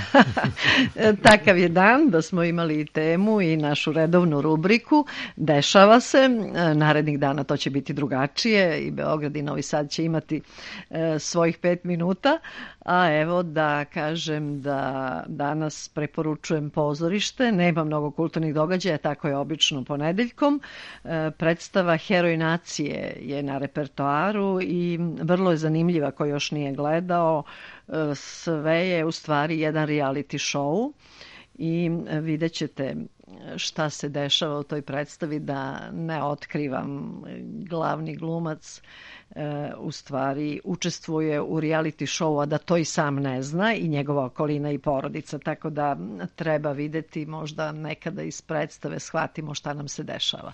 Takav je dan da smo imali temu i našu redovnu rubriku. Dešava se, narednih dana to će biti drugačije i Beograd i Novi Sad će imati svojih 5 minuta. A evo da kažem da danas preporučujem pozorište. Nema mnogo kulturnih događaja, tako je obično ponedeljkom. Predstava Heroj nacije je na repertoaru i vrlo je zanimljiva ko još nije gledao. Sve je u stvari jedan reality show i vidjet ćete šta se dešava u toj predstavi, da ne otkrivam. Glavni glumac u stvari učestvuje u reality show, a da to i sam ne zna, i njegova okolina i porodica, tako da treba videti, možda nekada iz predstave shvatimo šta nam se dešava.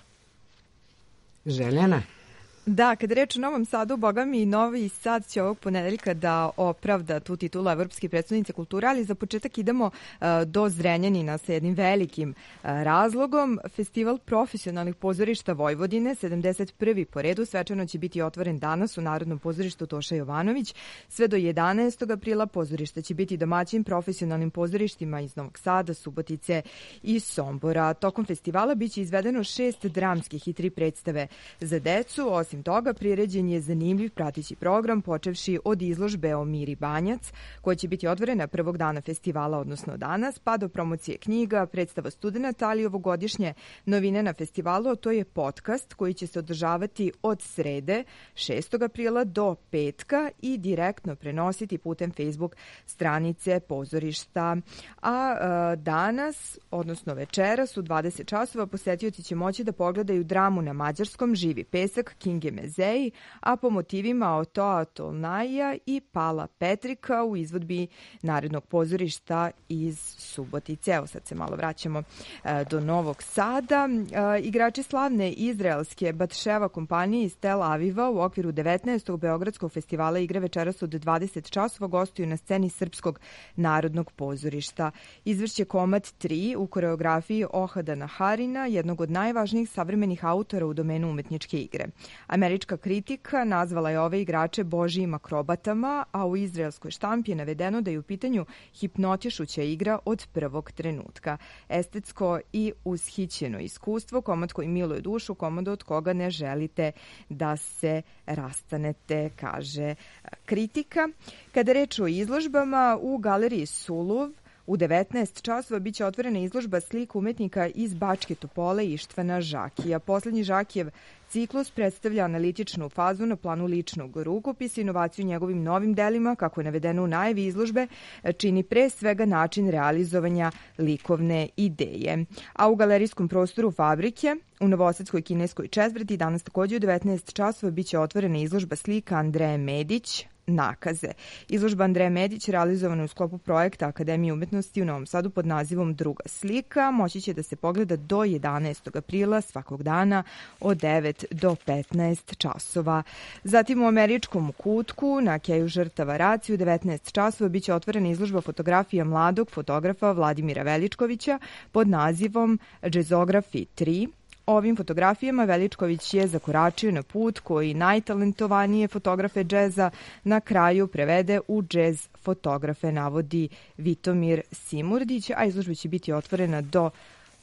Željana? Da, kada reč o Novom Sadu, boga mi, Novi Sad će ovog ponedeljka da opravda tu titulu Evropske predstavnice kulture, ali za početak idemo do Zrenjanina sa jednim velikim razlogom. Festival profesionalnih pozorišta Vojvodine, 71. po redu, svečano će biti otvoren danas u Narodnom pozorištu Toša Jovanović. Sve do 11. aprila pozorišta će biti domaćin profesionalnim pozorištima iz Novog Sada, Subotice i Sombora. Tokom festivala biće izvedeno 6 dramskih i 3 predstave za decu. Osim toga, priređen je zanimljiv prateći program, počevši od izložbe o Miri Banjac, koja će biti otvorena prvog dana festivala, odnosno danas, pa do promocije knjiga, predstava studenata, ali ovogodišnje novine na festivalu, to je podcast koji će se održavati od srede 6. aprila do petka i direktno prenositi putem Facebook stranice pozorišta. A danas, odnosno večeras u 20 časova, posetioci će moći da pogledaju dramu na mađarskom Živi pesak Kinge Mezeji, a po motivima Otoa Tolnaja i Pala Petrika u izvodbi Narodnog pozorišta iz Subotice. Evo sad se malo vraćamo do Novog Sada. Igrači slavne izraelske Batševa kompanije iz Tel Aviva u okviru 19. Beogradskog festivala igre večeras od 20 časova gostuju na sceni Srpskog narodnog pozorišta. Izvršće komad 3 u koreografiji Ohada Naharina, jednog od najvažnijih savremenih autora u domenu umetničke igre. Američka kritika nazvala je ove igrače božijim akrobatama, a u izraelskoj štampi je navedeno da je u pitanju hipnotišuća igra od prvog trenutka. Estetsko i ushićeno iskustvo, komad koji miluje dušu, komad od koga ne želite da se rastanete, kaže kritika. Kada reč o izložbama, u galeriji Suluv u 19 časova biće otvorena izložba slika umetnika iz Bačke Topole Ištvana Žakija. Poslednji Žakijev ciklus predstavlja analitičnu fazu na planu ličnog rukopisa, inovaciju njegovim novim delima, kako je navedeno u najavi izložbe, čini pre svega način realizovanja likovne ideje. A u galerijskom prostoru Fabrike u Novosadskoj kineskoj četvrti danas takođe u 19 časova biće otvorena izložba slika Andreje Medić, Nakaze. Izložba Andreje Medić realizovana u sklopu projekta Akademije umetnosti u Novom Sadu pod nazivom Druga slika. Moći će da se pogleda do 11. aprila svakog dana od 9 do 15 časova. Zatim u američkom kutku na Keju žrtava racije u 19 časova biće otvorena izložba fotografija mladog fotografa Vladimira Veličkovića pod nazivom Džezografi 3. Ovim fotografijama Veličković je zakoračio na put koji najtalentovanije fotografe džeza na kraju prevede u džez fotografe, navodi Vitomir Simurdić, a izložba će biti otvorena do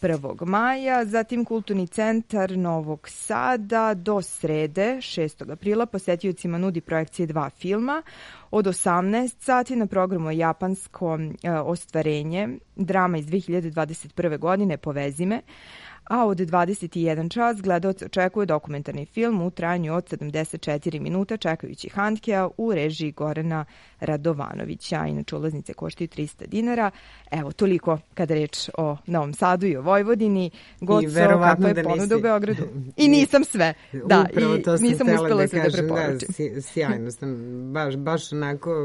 1. maja, zatim Kulturni centar Novog Sada do srede 6. aprila posetiocima nudi projekcije 2 filma. Od 18 sati na programu je japansko ostvarenje, drama iz 2021. godine Povezi me, a od 21 čas gledaoc očekuje dokumentarni film u trajanju od 74 minuta čekajući Handkea u režiji Gorana Radovanovića. Inače, ulaznice koštaju 300 dinara. Evo, toliko kada reč o Novom Sadu i o Vojvodini. Goco, kakva je ponuda u Beogradu? I nisam sve. Da, i nisam uspela sve da preporučim. Da, sjajno sam, baš onako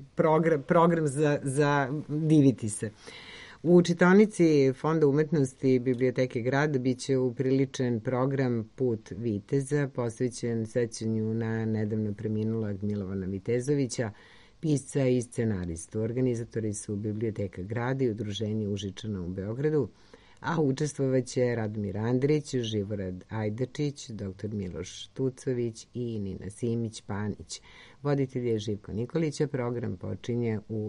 program za diviti se. U čitaonici Fonda umetnosti Biblioteke grada biće upriličen program Put Viteza, posvećen sećanju na nedavno preminulog Milovana Vitezovića, pisca i scenaristu. Organizatori su Biblioteka grada i Udruženje Užičana u Beogradu, a učestvovaće Radomir Andrić, Živorad Ajdačić, dr. Miloš Tucović i Nina Simić-Panić. Voditelj je Živko Nikolića, program počinje u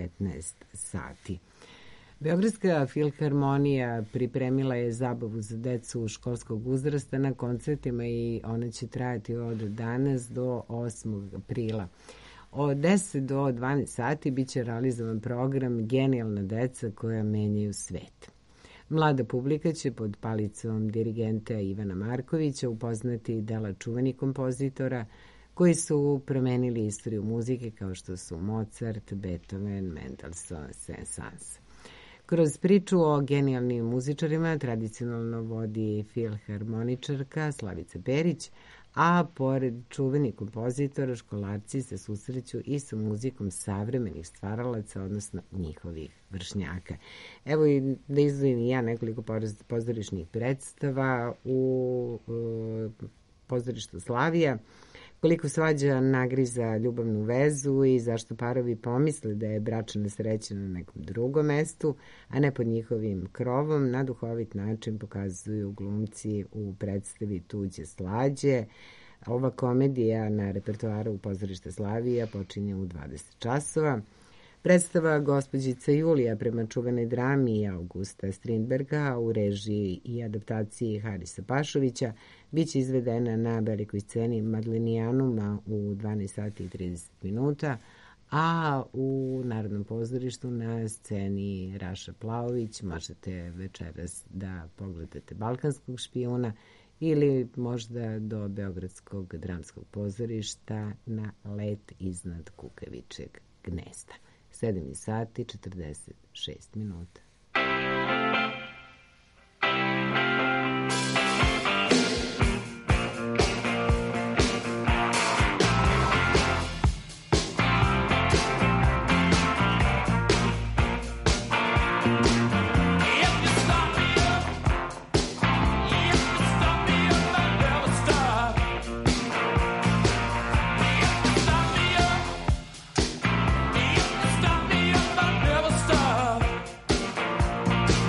19 sati. Beogradska filharmonija pripremila je zabavu za decu školskog uzrasta na koncertima i ona će trajati od danas do 8. aprila. Od 10 do 12 sati biće realizovan program Genijalna deca koja menjaju svet. Mlada publika će pod palicom dirigenta Ivana Markovića upoznati dela čuvenih kompozitora koji su promenili istoriju muzike kao što su Mozart, Beethoven, Mendelssohn, Saint-Saëns. Kroz priču o genijalnim muzičarima tradicionalno vodi filharmoničarka Slavica Perić, a pored čuvenih kompozitora školarci se susreću i sa muzikom savremenih stvaralaca, odnosno njihovih vršnjaka. Evo i da izdvojim i ja nekoliko pozorišnih predstava u pozorištu Slavija. Koliko svađa nagriza ljubavnu vezu i zašto parovi pomisle da je bračna sreća na nekom drugom mestu, a ne pod njihovim krovom, na duhovit način pokazuju glumci u predstavi Tuđe slađe. Ova komedija na repertoaru u pozorišta Slavija počinje u 20 časova. Predstava Gospođica Julija prema čuvenoj drami Augusta Strindberga u režiji i adaptaciji Harisa Pašovića biće izvedena na velikoj sceni Madlenijanuma u 12 sati i 30 minuta, a u Narodnom pozorištu na sceni Raša Plaović možete večeras da pogledate Balkanskog špijuna ili možda do Beogradskog dramskog pozorišta na Let iznad Kukavičjeg gnezda. 7 sati 46 minuta. Stop me up, I'll never stop.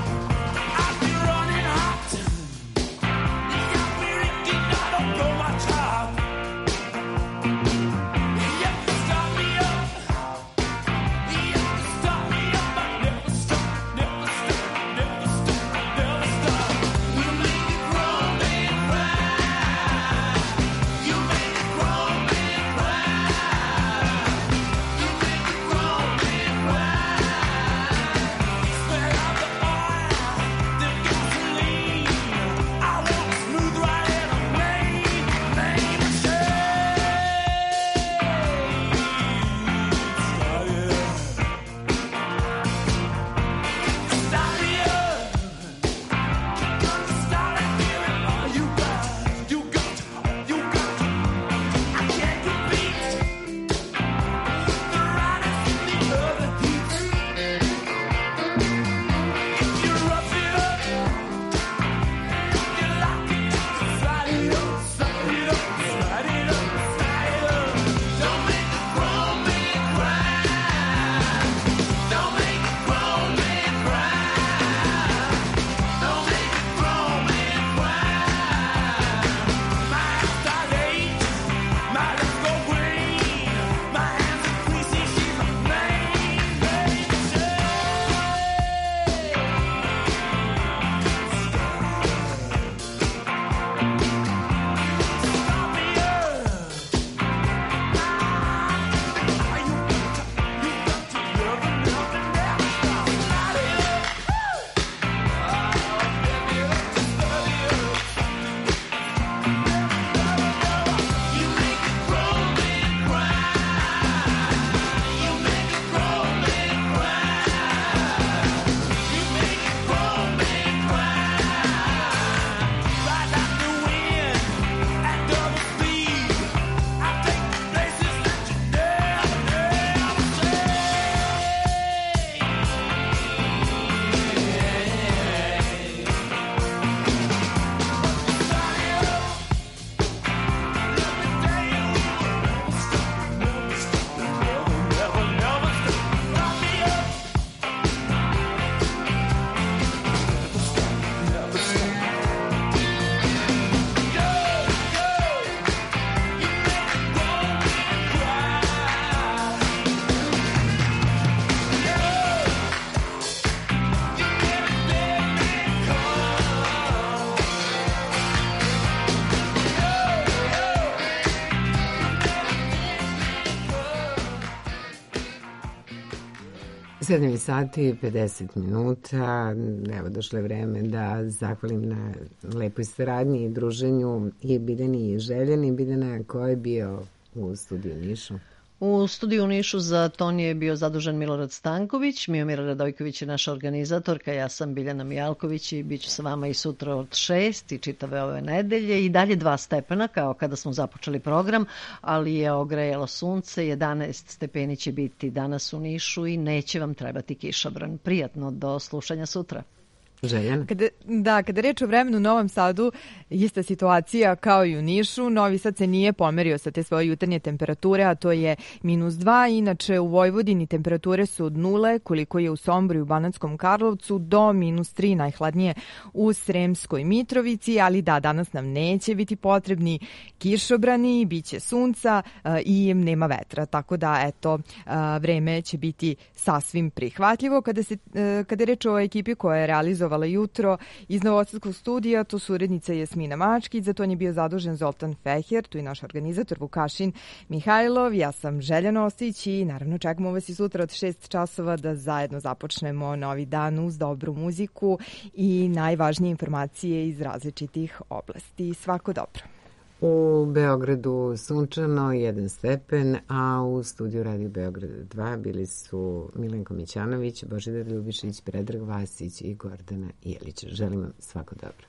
7 sati 50 minuta. Evo, došlo je vreme da zahvalim na lepoj saradnji i druženju i Biljani i Željani. Biljana, ko je bio u studiju Nišu? U studiju u Nišu za ton je bio zadužen Milorad Stanković, Miomira Radojković je naša organizatorka, ja sam Biljana Mijalković i bit ću sa vama i sutra od 6 i čitave ove nedelje i dalje 2 stepena kao kada smo započeli program, ali je ogrejalo sunce, 11 stepeni će biti danas u Nišu i neće vam trebati kišobran. Prijatno, do slušanja sutra. Željana? Kada reč o vremenu u Novom Sadu, ista situacija kao i u Nišu. Novi Sad se nije pomerio sa te svoje jutarnje temperature, a to je -2. Inače, u Vojvodini temperature su od 0, koliko je u Somboru i u Banatskom Karlovcu, do -3, najhladnije u Sremskoj Mitrovici, ali danas nam neće biti potrebni kišobrani, bit će sunca i nema vetra, tako da, eto, vreme će biti sasvim prihvatljivo. Kada je reč o ekipi koja je realizovala jutro iz Novosadskog studija, to su urednica Jasmina Mačkić, za to je bio zadužen Zoltan Feher, tu je naš organizator Vukašin Mihajlov, ja sam Željana Ostić i naravno čekamo vas i sutra od 6 časova da zajedno započnemo novi dan uz dobru muziku i najvažnije informacije iz različitih oblasti. Svako dobro. U Beogradu sunčano 1 stepen, a u studiju Radio Beograd 2 bili su Milenko Mićanović, Božidar Ljubišić, Predrag Vasić i Gordana Jelić. Želim vam svako dobro.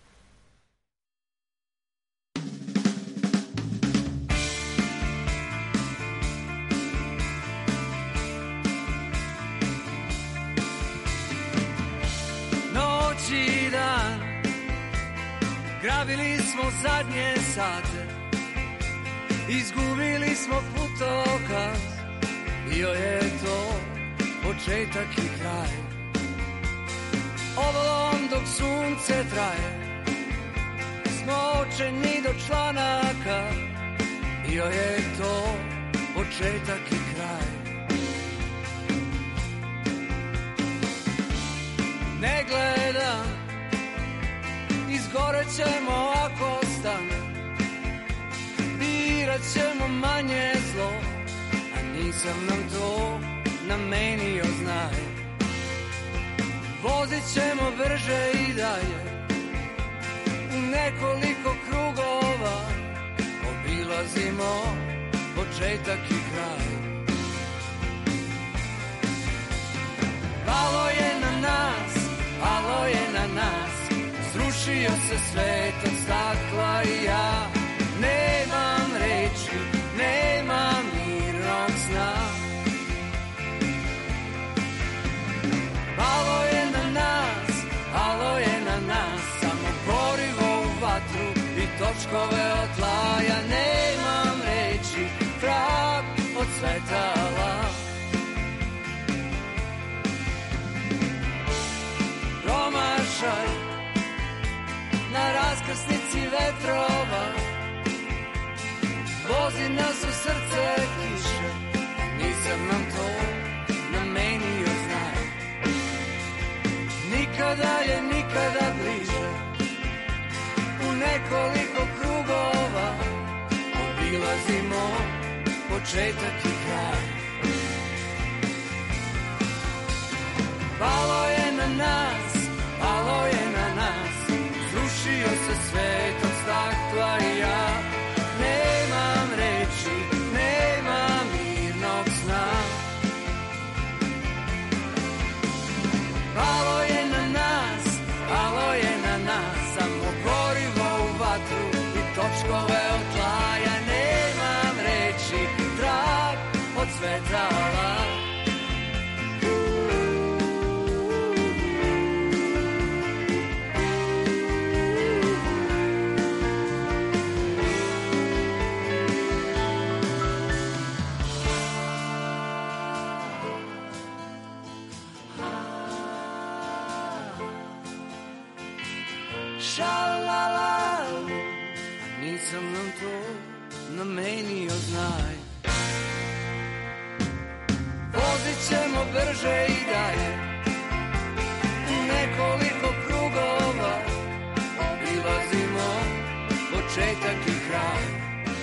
Noć i dan grabili smo zadnje sate, izgubili smo putokaz, bio je to početak i kraj. Ovolom dok sunce traje, smo očeni do članaka, bio je to početak i kraj. Ne gledam, izgoret ćemo ako stane, birat ćemo manje zlo, a nisam nam to namenio, znaj. Vozit ćemo brže i dalje, u nekoliko krugova, obilazimo početak i kraj. Palo je na nas, palo je na nas, srušio se svet od stakla i ja nemam reči, nemam mirnog sna. Palo je na nas, palo je na nas, samo gorivo u vatru i točkove od tla. Ja nemam reči, trag od svetala. Promašaj na raskrsnici vetrova, vozi nas u srce kiše, nisam nam to namenio, znaj. Nikada je nikada bliže, u nekoliko krugova, obilazimo početak i kraj. Palo je na nas, palo je na nas, srušio se svet od stakla i ja nemam reči, nemam mirnog sna. Palo je na nas, palo je na nas, samo gorivo u vatru i točkove od tla. Ja nemam reči, trag od svetala. Šalalalu, nisam nam to namenio, znaj. Vozit ćemo brže i dalje, u nekoliko krugova, obilazimo početak i kraj.